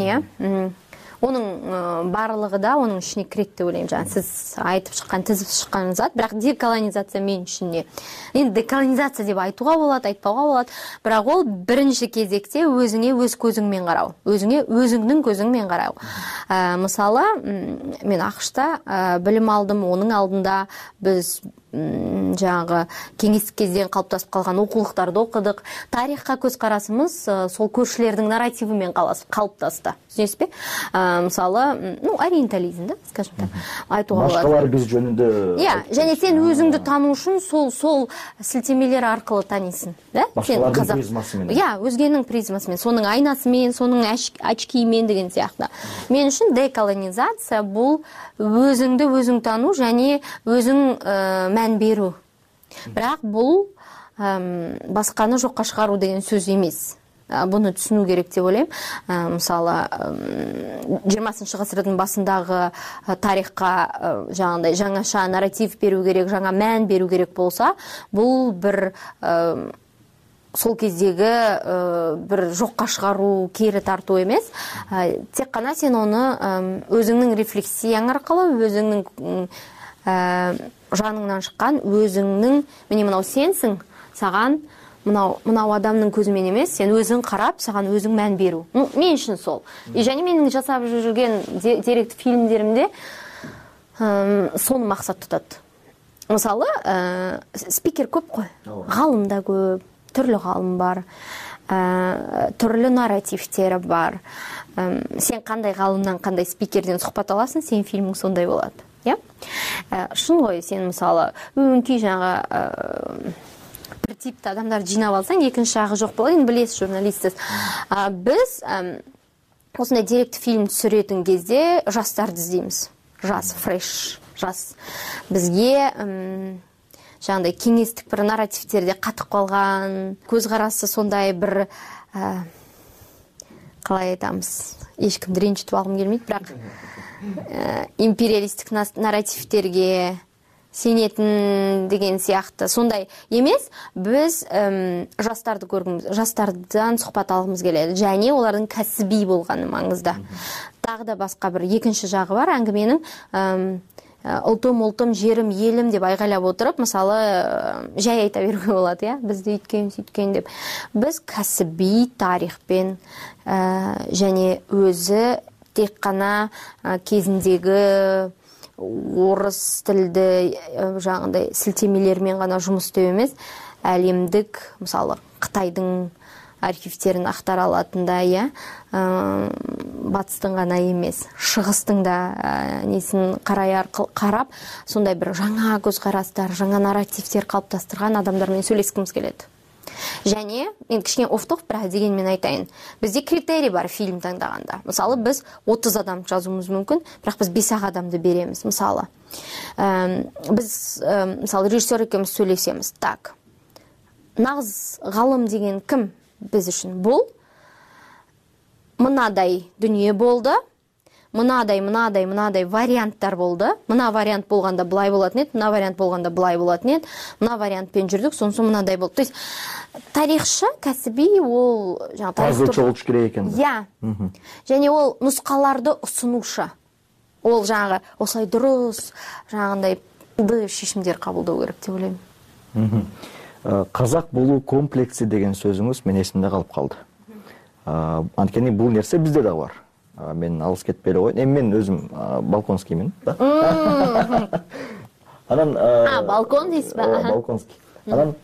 Оның барлығы да оның ішіне кіреді деп ойлаймын. Жаңа сіз айтып шыққан, тізіп шыққан зат, бірақ деколонизация мен үшін не? Енді деколонизация деп айтуға болады, айтпауға болады, бірақ ол бірінші кезекте өзіңе өз көзіңмен қарау, өзіңе өзіңнің көзіңмен қарау. Мысалы, мен ақш-та білім алдым, оның алдында біз жаңағы кеңестік кезден қалыптасып қалған оқулықтарды оқыдық. Тарихқа көз қарасымыз сол көршілердің нарративімен қалыптасты. Түсінесіз бе? Мысалы, ориентализм, да, скажем так, айтуға болады. Башқалар біз жөнінде. Иә, және сен өзіңді тану үшін сол сілтемелер арқылы танисың, да? Башқалардың призмасымен. Иә, өзгенің призмасымен, соның айнасымен, соның очкимен деген сияқты. Мен үшін деколонизация бұл өзіңді өзің тану және өзің мән беру. Бірақ бұл басқаны жоққа шығару деген сөз емес. Бұны түсіну керек деп ойлаймын. Мысалы, 20 ғасырдың басындағы тарихқа жаңағыдай жаңаша нарратив беру керек, жаңа мән беру керек болса, бұл бір сол кездегі бір жоққа шығару, кері тарту емес. Тек қана сен оны өзіңнің рефлексияң арқылы, өзіңнің жаныңнан шыққан, өзіңнің, міне мынау сенсің, саған мынау адамның көзімен емес, сен өзің қарап, саған өзің мән беру. Мен үшін сол. Және менің жасап жүрген деректі фильмдерімде соны мақсат тұтады. Мысалы, спикер көп қой, ғалым да көп, түрлі ғалым бар, түрлі нарративтері бар. Сен қандай ғалымнан, қандай спикерден сұхбат аласың, сен фильмің сондай болады. Шын ғой, сен мысалы өңкей жаңағы бір типті адамдар жинап алсаң, екінші жағы жоқ болады, енді білесіз, журналистсіз. Біз осындай деректі фильм түсіретін кезде жастарды іздейміз. Жас, фреш, жас. Бізге жаңағыдай кеңестік бір нарративтерде қатып қалған, көзқарасы сондай бір қалай айтамыз, ешкімді ренжітіп алғым келмейді, бірақ империалистік нарративтерге сенетін деген сияқты сондай емес. Біз жастарды көргіміз, жастардан сұхбат алғымыз келеді, және олардың кәсіби болғаны маңызды. Тағы да басқа бір екінші жағы бар әңгіменің. Ұлтым, жерім, елім деп айғайлап отырып, мысалы, жай айта беруге болады, иә? Бізді үйткен деп. Біз кәсіби тарихпен және өзі тек қана кезіндегі орыс тілді жаңағыдай сілтемелермен ғана жұмыс істеу емес, әлемдік, мысалы, Қытайдың архивтерін ақтара алатындай, батыстың ғана емес, шығыстың да несін қарап, сондай бір жаңа көзқарастар, жаңа нарративтер қалыптастырған адамдармен сөйлескіміз келеді. Және, мен кішкене офтоқ, бірақ дегенмен айтайын, бізде критерий бар фильм таңдағанда. Мысалы, біз 30 адам жазуымыз мүмкін, бірақ біз 5 адамды береміз. Мысалы, біз, мысалы, режиссер екеуміз сөйлесеміз. Так, нағыз ғалым деген кім біз үшін? Бұл мынадай дүние болды, мындай варианттар болду. Мына вариант болгондо былай болот еді, мына вариант болгондо былай болот еді, мына вариантпен жүрдүк, сонун мындай болду. То есть тарихчы кәсиби ол тазы чогултуш керек экен. Және ол нускаларды усунушу. Ол осылай дұрыс, жаңағындай шешімдер қабылдау керек деп ойлаймын. Қазақ болу комплекси деген сөзіңіз мен есімде қалып қалды. Анткени бул нерсе бизде да бар. Мен алыс кетпей эле коеюн. Эми мен өзүм балконскиймин да. Анан балкон дейсизби? Балконский. Анан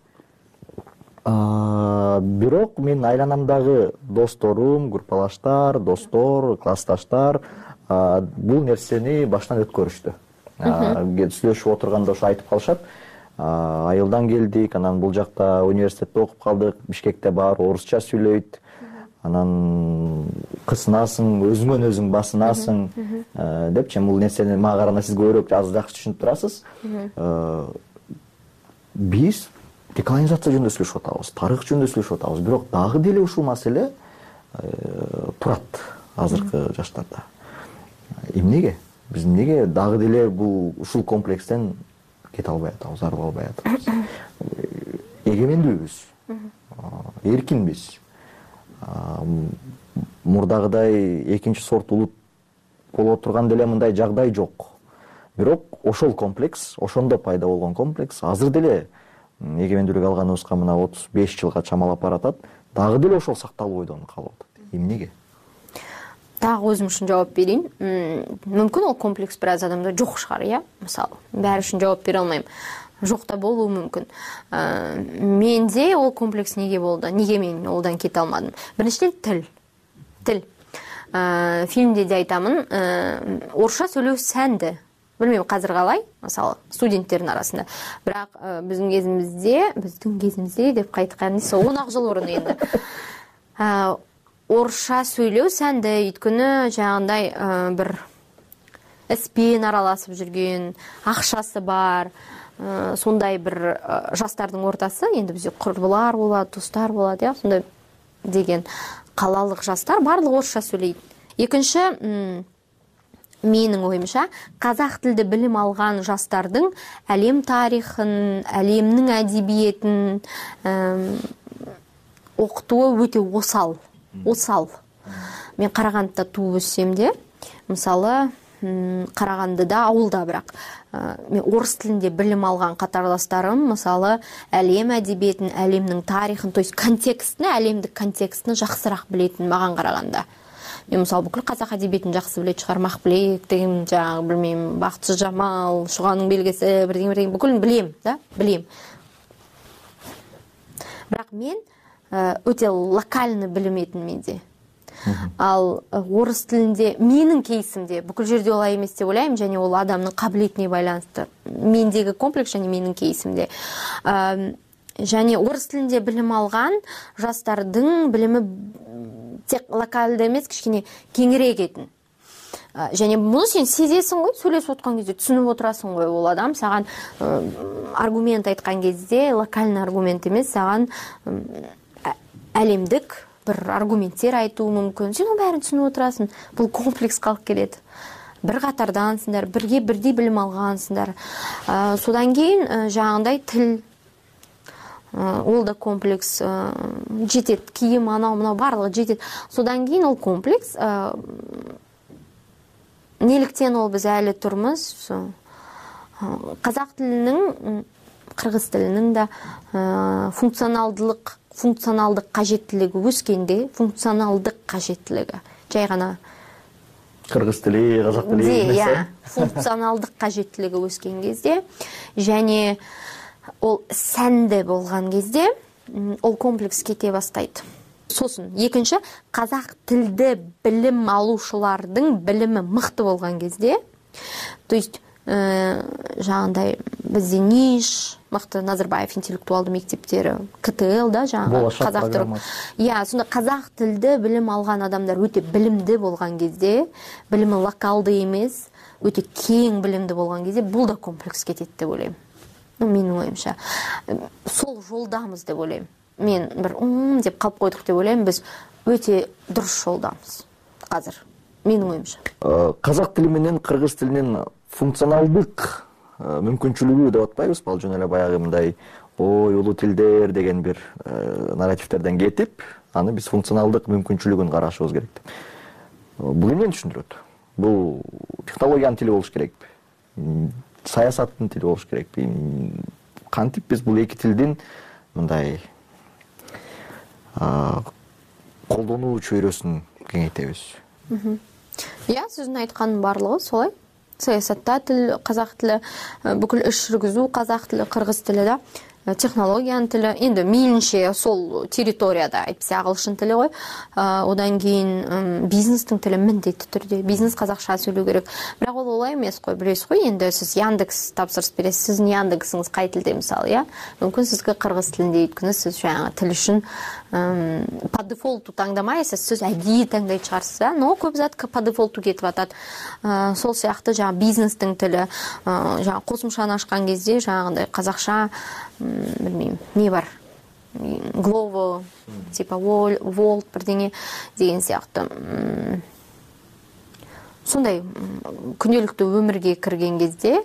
бирок мен айланамдагы досторум, группалаштар, достор, классташтар бул нерсени баштан өткөрүштү. Сүйлөшүп отурганда ошо айтып калышат. Айылдан келдик, анан бул жакта университетте окуп калдык, Бишкекте бар, орусча сүйлөйт. Анан кысынасың, өзүңөн өзүң басынасың депчи, бул нерсени мага караганда сиз көбүрөөк жакшы түшүнүп турасыз. Биз деколонизация жөнүндө сүйлөшүп атабыз, тарых жөнүндө сүйлөшүп атабыз, бирок дагы деле ушул маселе турат азыркы жаштарда. Эмнеге? Биз эмнеге дагы деле бул ушул комплекстен кете албай атабыз, арыла албай атабыз? Эгемендүүбүз, эркинбиз. Мурдагыдай экинчи сорт улут боло турган деле мындай жагдай жок. Бирок ошол комплекс, ошондо пайда болгон комплекс азыр деле эгемендүүлүк алганыбызга мына 35 жылга чамалап баратат, дагы деле ошол сакталып ойдон калып атат. Эмнеге? Дагы өзүм үчүн жооп берейин. Мүмкүн ол комплекс бир аз адамда жок шығар, мисалы. Баары үчүн жооп бере алмайм. Жок да болуу мүмкүн. Менде ол комплекс неге болду? Неге мен олдан кете алмадым? Биринчиден тил. Фильмде де айтамын, орусча сүйлөө сәнді. Білмеймін қазір қалай, мысалы, студенттердің арасында. Бірақ біздің кезімізде деп қайтқан несі, 10 жыл орын енді. Орысша сөйлеу сәнді, өйткені жаңағындай бір іспен араласып жүрген, ақшасы бар, сондай бір жастардың ортасы, енді бізде құрбылар болады, достар болады, сондай деген қалалық жастар барлығы орысша сөйлейді. Екінші, менің ойымша, қазақ тілді білім алған жастардың әлем тарихын, әлемнің әдебиетін оқытуы өте осал. Мен Қарағандыда туып өссем де, мысалы, Қарағандыда ауылда, бірақ мен орыс тілінде білім алған қатарластарым, мысалы, әлем әдебиетін, әлемнің тарихын, то есть контекстіні, әлемдік контекстіні жақсырақ білетін маған қарағанда. Мен мысалы бүкіл қазақ әдебиетін жақсы білетін шығар, Мақбілек деген, жаңағы білмеймін, Бақытжан Жамал, Шұғаның белгісі, бірдеңе бүкілін білем. Бірақ мен өте локальны біліметін менде. Ал орыс тілінде, менің кейсімде, бүкіл жерде олай емес деп ойлаймын, және ол адамның қабілетіне байланысты. Мендегі комплекс және менің кейсімде. Және орыс тілінде білім алған жастардың білімі тек локалды емес, кішкене кеңірек етін. Және мұны сен сезесің ғой, сөйлесіп отқан кезде түсініп отырасың ғой, ол адам саған аргумент айтқан кезде, локальный аргумент емес, саған әлемдік бір аргументтер айтуы мүмкін. Сен ол бәрін түсініп отырасың. Бұл комплекс қалып келеді. Бір қатардансыңдар, бірге бірдей білім алғансыңдар. Содан кейін жаңағындай тіл, ол да комплекс жетеді. Киім, анау барлығы жетеді. Содан кейін ол комплекс, неліктен ол біз әлі тұрмыз? Қазақ тілінің, қырғыз тілінің да функционалдық қажеттілігі өскенде, функционалдық қажеттілігі. Жай ғана қырғыз тілі, қазақ тілі. Функционалдық қажеттілігі өскен кезде, және ол сәнді болған кезде, ол комплекс кете бастайды. Сосын, екінші, қазақ тілді білім алушылардың білімі мықты болған кезде, то есть, жаңағындай бізде НИШ, мықты Назарбаев интеллектуалды мектептері, КТЛ да, жаңағы қазақ түрік. Сонда қазақ тілді білім алған адамдар өте білімді болған кезде, білімі локалды емес, өте кең білімді болған кезде, бұл да комплекс кетеді деп ойлаймын. Менің ойымша. Сол жолдамыз деп ойлаймын. Мен бір деп қалып қойдық деп ойлаймын, біз өте дұрыс жолдамыз қазір. менин оюмча. Казак тили менен кыргыз тилинин функционалдык мүмкүнчүлүгү деп атпайбызбы? Ал жөн эле баягы мындай ой улуу тилдер деген бир нарративтерден кетип, аны биз функционалдык мүмкүнчүлүгүн карашыбыз керек деп. Бул эмнени түшүндүрөт? Бул технологиянын тили болуш керекпи? Саясаттын тили болуш керекпи? Кантип биз бул эки тилдин мындай колдонуу чөйрөсүн кеңейтебиз? Сиздин айткандын баардыгы солай. Саясатта тил, казак тили, бүкүл иш жүргүзүү казак тили, кыргыз тили да, технологиянын тили, энди мейлинче сол территорияда айтпаса агылышын тили ғой. Одан кийин бизнестин тили міндетті түрдө. Бизнес казакча сөйлөө керек. Бирок ол олай эмес кой, билесиз го. Энди сиз Яндекс тапсырыс бересиз, сиздин Яндексиңиз кай тилде мисалы, мүмкүн сизге кыргыз тилинде өйткөнү сиз жаңы тил үчүн по дефолту таңдамайсыз, сиз әдейі таңдай чыгарсыз, но көп зат по дефолту кетип атат. Сол сыяктуу жаңы бизнестин тили, жаңы косумчаны ачкан кезде жаңагындай казакча билмейм, не бар? Glovo, типа Volt бирдеңе деген сыяктуу. Сондай күнөлүктүү өмүргө кирген кезде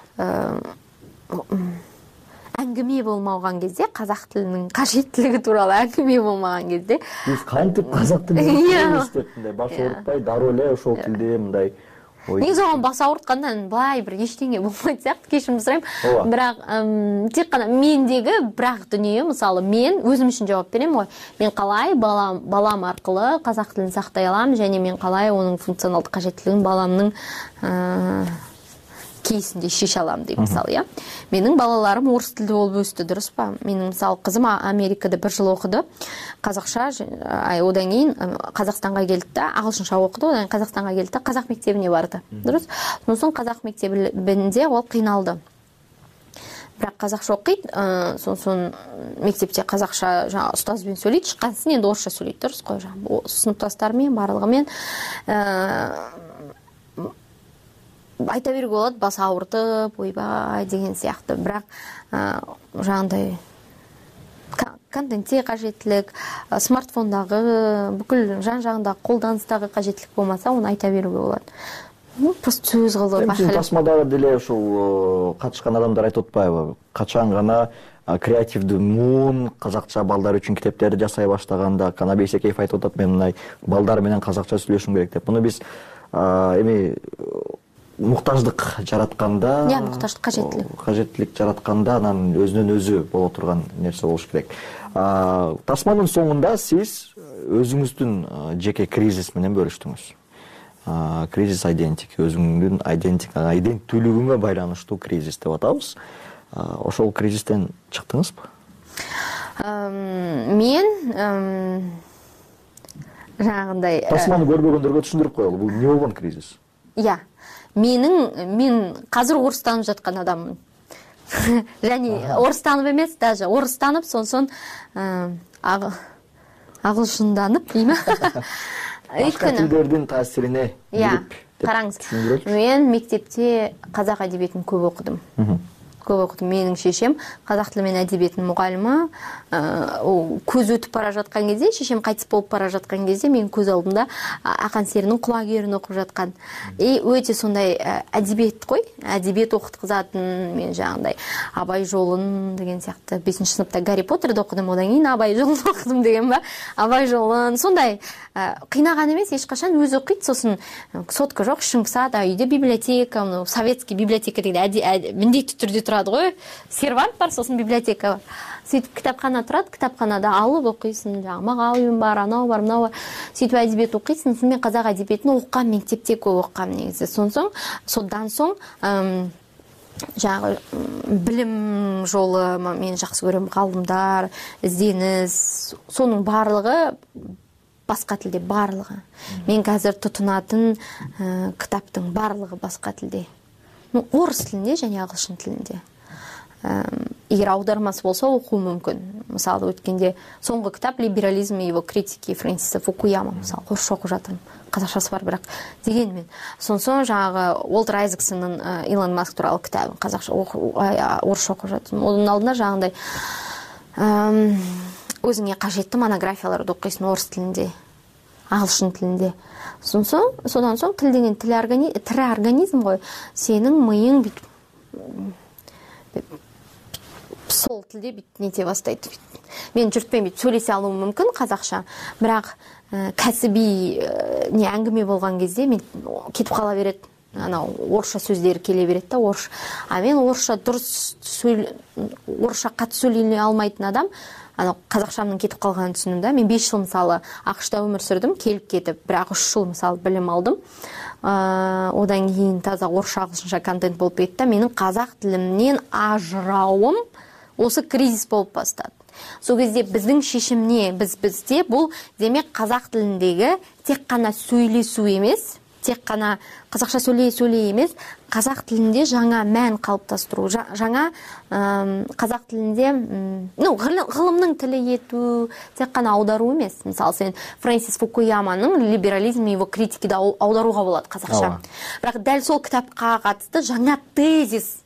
әңгіме болмаған кезде, қазақ тілінің қажеттілігі туралы әңгіме болмаған кезде биз кантип казак тилин үйрөнөбүз деп мындай баш оорутпай дароо эле ошол тилде мындай негизи оған бас ауыртқандан былай бір ештеңе болмайды сияқты, кешірім сұраймын. Бірақ тек қана мендегі бірақ дүние, мысалы мен өзім үшін жауап беремін ғой. Мен қалай балам арқылы қазақ тілін сақтай аламын, және мен қалай оның функционалдық қажеттілігін баламның кейсінде шеше аламын деп, мысалы, менің балаларым орыс тілді болып өсті, дұрыс па? Менің мысалы қызым Америкада 1 жыл оқыды, қазақша, одан кейін Қазақстанға келді да, ағылшынша оқыды, одан Қазақстанға келді да, қазақ мектебіне барды, дұрыс? Сосын қазақ мектебінде ол қиналды. Бірақ қазақша оқиды, сосын мектепте қазақша ұстазбен сөйлейді, шыққансын енді орысша сөйлейді, дұрыс қой, сыныптастарымен, барлығымен айта беруге болады, бас ауыртып, ойбай деген сияқты. Бірақ жаңағындай контентте қажеттілік, смартфондағы, бүкіл жан-жағындағы қолданыстағы қажеттілік болмаса, оны айта беруге болады. Просто сөз қылып. Тасмадағы деле ушул катышкан адамдар айтып атпайбы? Качан гана креативдүү муун казакча балдар үчүн китептерди жасай баштаганда, Канабек Исекеев айтып атат, мен мындай балдар менен казакча сүйлөшүм керек деп. Муну биз эми муктаждык жаратканда, муктаждык кажеттилик жаратканда анан өзүнөн өзү боло турган нерсе болуш керек. Тасманын соңунда сиз өзүңүздүн жеке кризис менен бөлүштүңүз. Кризис айдентик, өзүңдүн айденттүүлүгүңө байланыштуу кризис деп атабыз. Ошол кризистен чыктыңызбы? Мен жаңагындай Тасманы көрбөгөндөргө түшүндүрүп коелу, бул эмне болгон кризис? Мен қазір орыстанып жатқан адаммын. Және орыстанып емес, даже орыстанып, сонсон ағылшынданып, деймі? Башка тилдердин таасирине кирип. Қараңыз, мен мектепте қазақ әдебиетін көп оқыдым. Менің шешем қазақ тілі мен әдебиетінің мұғалімі, көз өтіп бара жатқан кезде, шешем қайтыс болып бара жатқан кезде, мен көз алдымда Ақан серінің құлагерін оқып жатқан. Өте сондай әдебиет қой, әдебиет оқытқызатын, мен жаңағындай Абай жолын деген сияқты 5-ші сыныпта Гарри Поттерді оқыдым, одан кейін Абай жолын оқыдым деген ба, Абай жолын, сондай қинаған емес, ешқашан өзі оқиды, сосын сотка жоқ, шыңғысады, үйде библиотека, советский библиотека деген міндетті түрде тұрады ғой, сервант бар, сосын библиотека бар. Сөйтіп кітапхана тұрады, кітапханада алып оқисың, жаңағы Мағауин бар, анау бар, мынау бар. Сөйтіп әдебиет оқисың, мен қазақ әдебиетін оққан, мектепте көп оққан негізі. Содан соң жаңағы білім жолы мен жақсы көремін, ғалымдар, ізденіс, соның барлығы басқа тілде, барлығы. Мен қазір тұтынатын кітаптың барлығы басқа тілде. Орыс тілінде және ағылшын тілінде. Егер аудармасы болса оқу мүмкін. Мысалы, өткенде соңғы кітап «Либерализм и его критики» Фрэнсиса Фукуяма. Мысалы, орысша оқып жатырмын. Қазақшасы бар, бірақ дегенмен. Сосын жаңағы Уолтер Айзексонның Илон Маск туралы кітабын қазақша орысша оқып жатырмын. Оның алдында жаңағындай өзіңе қажетті монографияларды оқисың орыс тілінде. ағылшын тілінде. Содан соң тіл деген тірі организм ғой, сенің миың сол тілде нете бастайды. Мен жұртпен сөйлесе алуым мүмкін қазақша, бірақ кәсіби әңгіме болған кезде мен кетіп қала береді. Орысша сөздері келе береді да, орысша. Мен орысша қатты сөйлей алмайтын адам, қазақшамның кетіп қалғанын түсіндім да. Мен 5 жыл мысалы ақш-та өмір сүрдім, келіп кетіп, бірақ 3 жыл мысалы білім алдым. Одан кейін таза орысша ағылшынша контент болып кетті. Менің қазақ тілімнен ажырауым осы кризис болып бастады. Сол кезде біздің шешім не? Бізде бұл демек қазақ тіліндегі тек қана сөйлесу емес, тек қана қазақша сөйлей емес, қазақ тілінде жаңа мән қалыптастыру, жаңа қазақ тілінде ғылымның тілі ету, тек қана аудару емес. Мысалы, сен Фрэнсис Фукуяманың «Либерализм и его критики» да аударуға болады қазақша. Бірақ дәл сол кітапқа қатысты жаңа тезис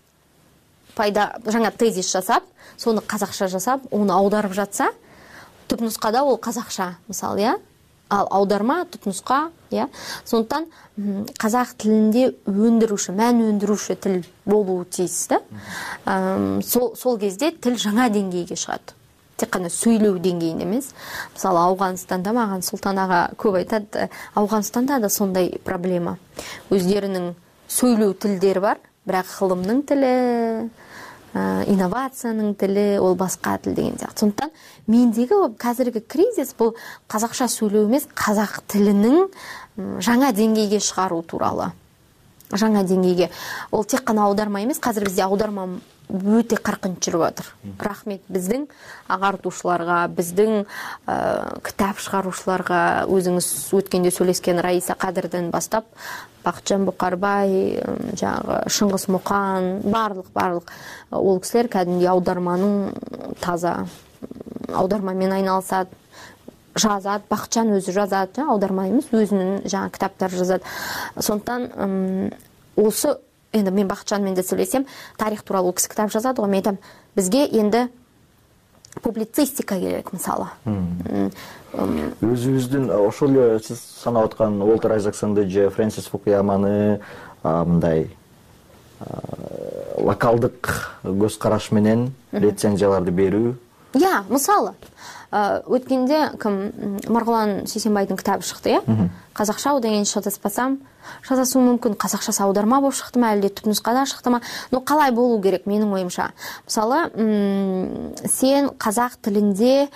жасап, соны қазақша жасап, оны аударып жатса, түпнұсқада ол қазақша, мысалы, ал аударма түпнұсқа, сондықтан қазақ тілінде мән өндіруші тіл болуы тиіс. Сол кезде тіл жаңа деңгейге шығады. Тек қана сөйлеу деңгейінде емес. Мысалы, Ауғанстанда маған Сұлтан аға көп айтады, Ауғанстанда да сондай проблема. Өздерінің сөйлеу тілдері бар, бірақ ғылымның тілі, инновацияның тілі, ол басқа тіл деген сияқты. Сондықтан мендегі қазіргі кризис бұл қазақша сөйлеу емес, қазақ тілінің жаңа деңгейге шығару туралы. Жаңа деңгейге. Ол тек қана аударма емес, қазір бізде аударма өте қарқын жүріп жатыр. Рахмет біздің ағартушыларға, біздің кітап шығарушыларға, өзіңіз өткенде сөйлескен Раиса Қадырдан бастап, Бақытжан Бұқарбай, Шыңғыс Мұқан, барлық ол кісілер кәдімгі аударманың таза аудармамен айналысады, жазады. Бақытжан өзі жазады, аударма емес, өзінің кітаптар жазады. Сондықтан осы, енді мен Бақытжанмен де сөйлесем, тарих туралы ол кісі кітап жазады ғой, мен айтамын, бізге енді публицистика керек, мысалы. Өзіңіздің ошол эле сиз санап аткан Уолтер Айзексонду же Фрэнсис Фукуяманы мындай локалдык көз караш менен рецензияларды берүү. Мысалы, өткенде Марғұлан Сейсенбайдың кітабы шықты, қазақша, одан кейін шатаспасам, шатасуым мүмкін, қазақшасы аударма болып шықты ма, әлде түпнұсқада шықты ма, но қалай болу керек менің ойымша. Мысалы, сен қазақ тілінде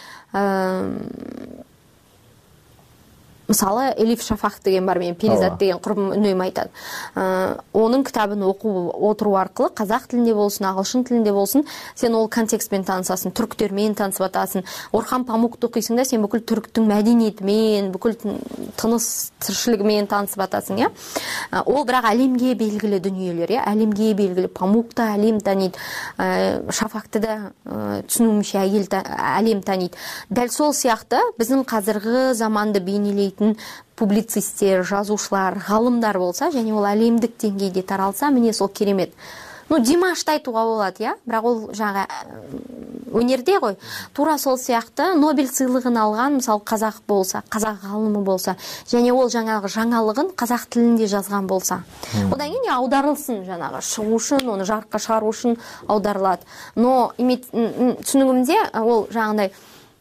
мысалы, Элиф Шафақ деген бар, мен Перизат деген құрбым үнемі айтады. Оның кітабын оқу отыру арқылы қазақ тілінде болсын, ағылшын тілінде болсын, сен ол контекстпен танысасың, түріктермен танысып атасың. Орхан Памукты оқисың да, сен бүкіл түріктің мәдениетімен, бүкіл тыныс тіршілігімен танысып атасың. Ол бірақ әлемге белгілі дүниелер, әлемге белгілі. Памукты әлем таниды, Шафақты да түсінуімше әлем таниды. Дәл сол сияқты біздің қазіргі заманды бейнелейтін публицистер, жазушылар, ғалымдар болса, және ол әлемдік деңгейде таралса, міне сол керемет. Димашты айтуға болады, бірақ ол өнерде ғой. Тура сол сияқты Нобель сыйлығын алған, мысалы, қазақ болса, қазақ ғалымы болса, және ол жаңалығын қазақ тілінде жазған болса. Одан кейін аударылсын, шығу үшін, оны жарыққа шығару үшін аударылады. Но түсінігімде ол жаңағындай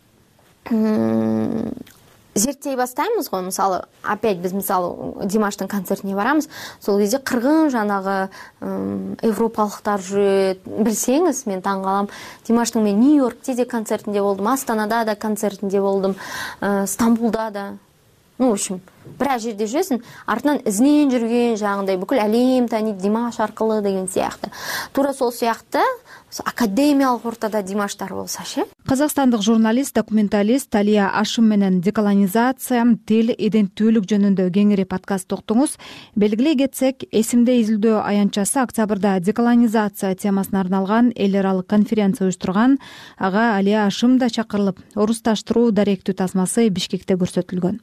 зерттей бастаймыз ғой, мысалы, опять біз мысалы Димаштың концертіне барамыз, сол кезде қырғын европалықтар жүреді, білсеңіз, мен таңғалам. Димаштың мен Нью-Йоркте де концертінде болдым, Астанада да концертінде болдым, Стамбулда да. В общем, біраз жерде жүресің, артынан ізінен жүрген жаңағындай бүкіл әлем таниды Димаш арқылы деген сияқты. Тура сол сияқты академиялық ортада Димаштар болса ше. Қазақстандық журналист, документалист Талия Ашым менен деколонизация, тил, иденттүүлүк жөнүндө кеңири подкаст токтуңуз. Белгилей кетсек, эсимде изилдөө аянтчасы октябрда деколонизация темасына арналган эл аралык конференция уюштурган. Ага Алия Ашым да чакырылып, орусташтыруу даректүү тасмасы Бишкекте көрсөтүлгөн.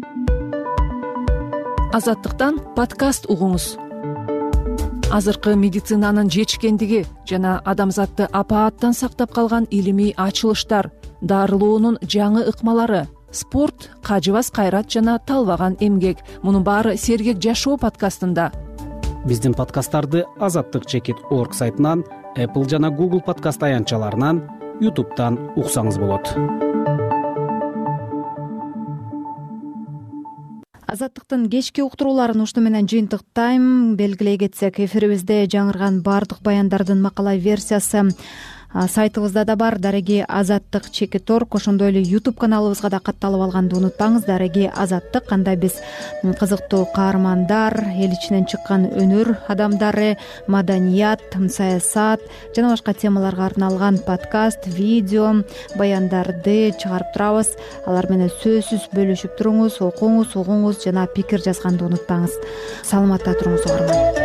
Азаттыктан подкаст угуңуз. Азыркы медицинанын жетишкендиги жана адамзатты апааттан сактап калган илимий ачылыштар, дарылоонун жаңы ыкмалары, спорт, кажыбас кайрат жана талбаган эмгек. Мунун баары Сергек жашоо подкастында. Биздин подкасттарды azattik.org сайтынан, Apple жана Google подкаст аянтчаларынан, YouTube'дан уксаңыз болот. Азаттыктын кечки уктурууларын ушуну менен жыйынтыктайм. Белгилей кетсек, эфирибизде жаңырган баардык баяндардын макала версиясы сайтыбызда да бар. Дареги azattik.org, ошондой эле YouTube каналыбызга да катталып алганды унутпаңыз. Дареги Азаттык, анда биз кызыктуу каармандар, эл ичинен чыккан өнөр адамдары, маданият, саясат жана башка темаларга арналган подкаст, видео, баяндарды чыгарып турабыз. Алар менен сөзсүз бөлүшүп туруңуз, окуңуз, угуңуз жана пикир жазганды унутпаңыз. Саламатта туруңуз угарман.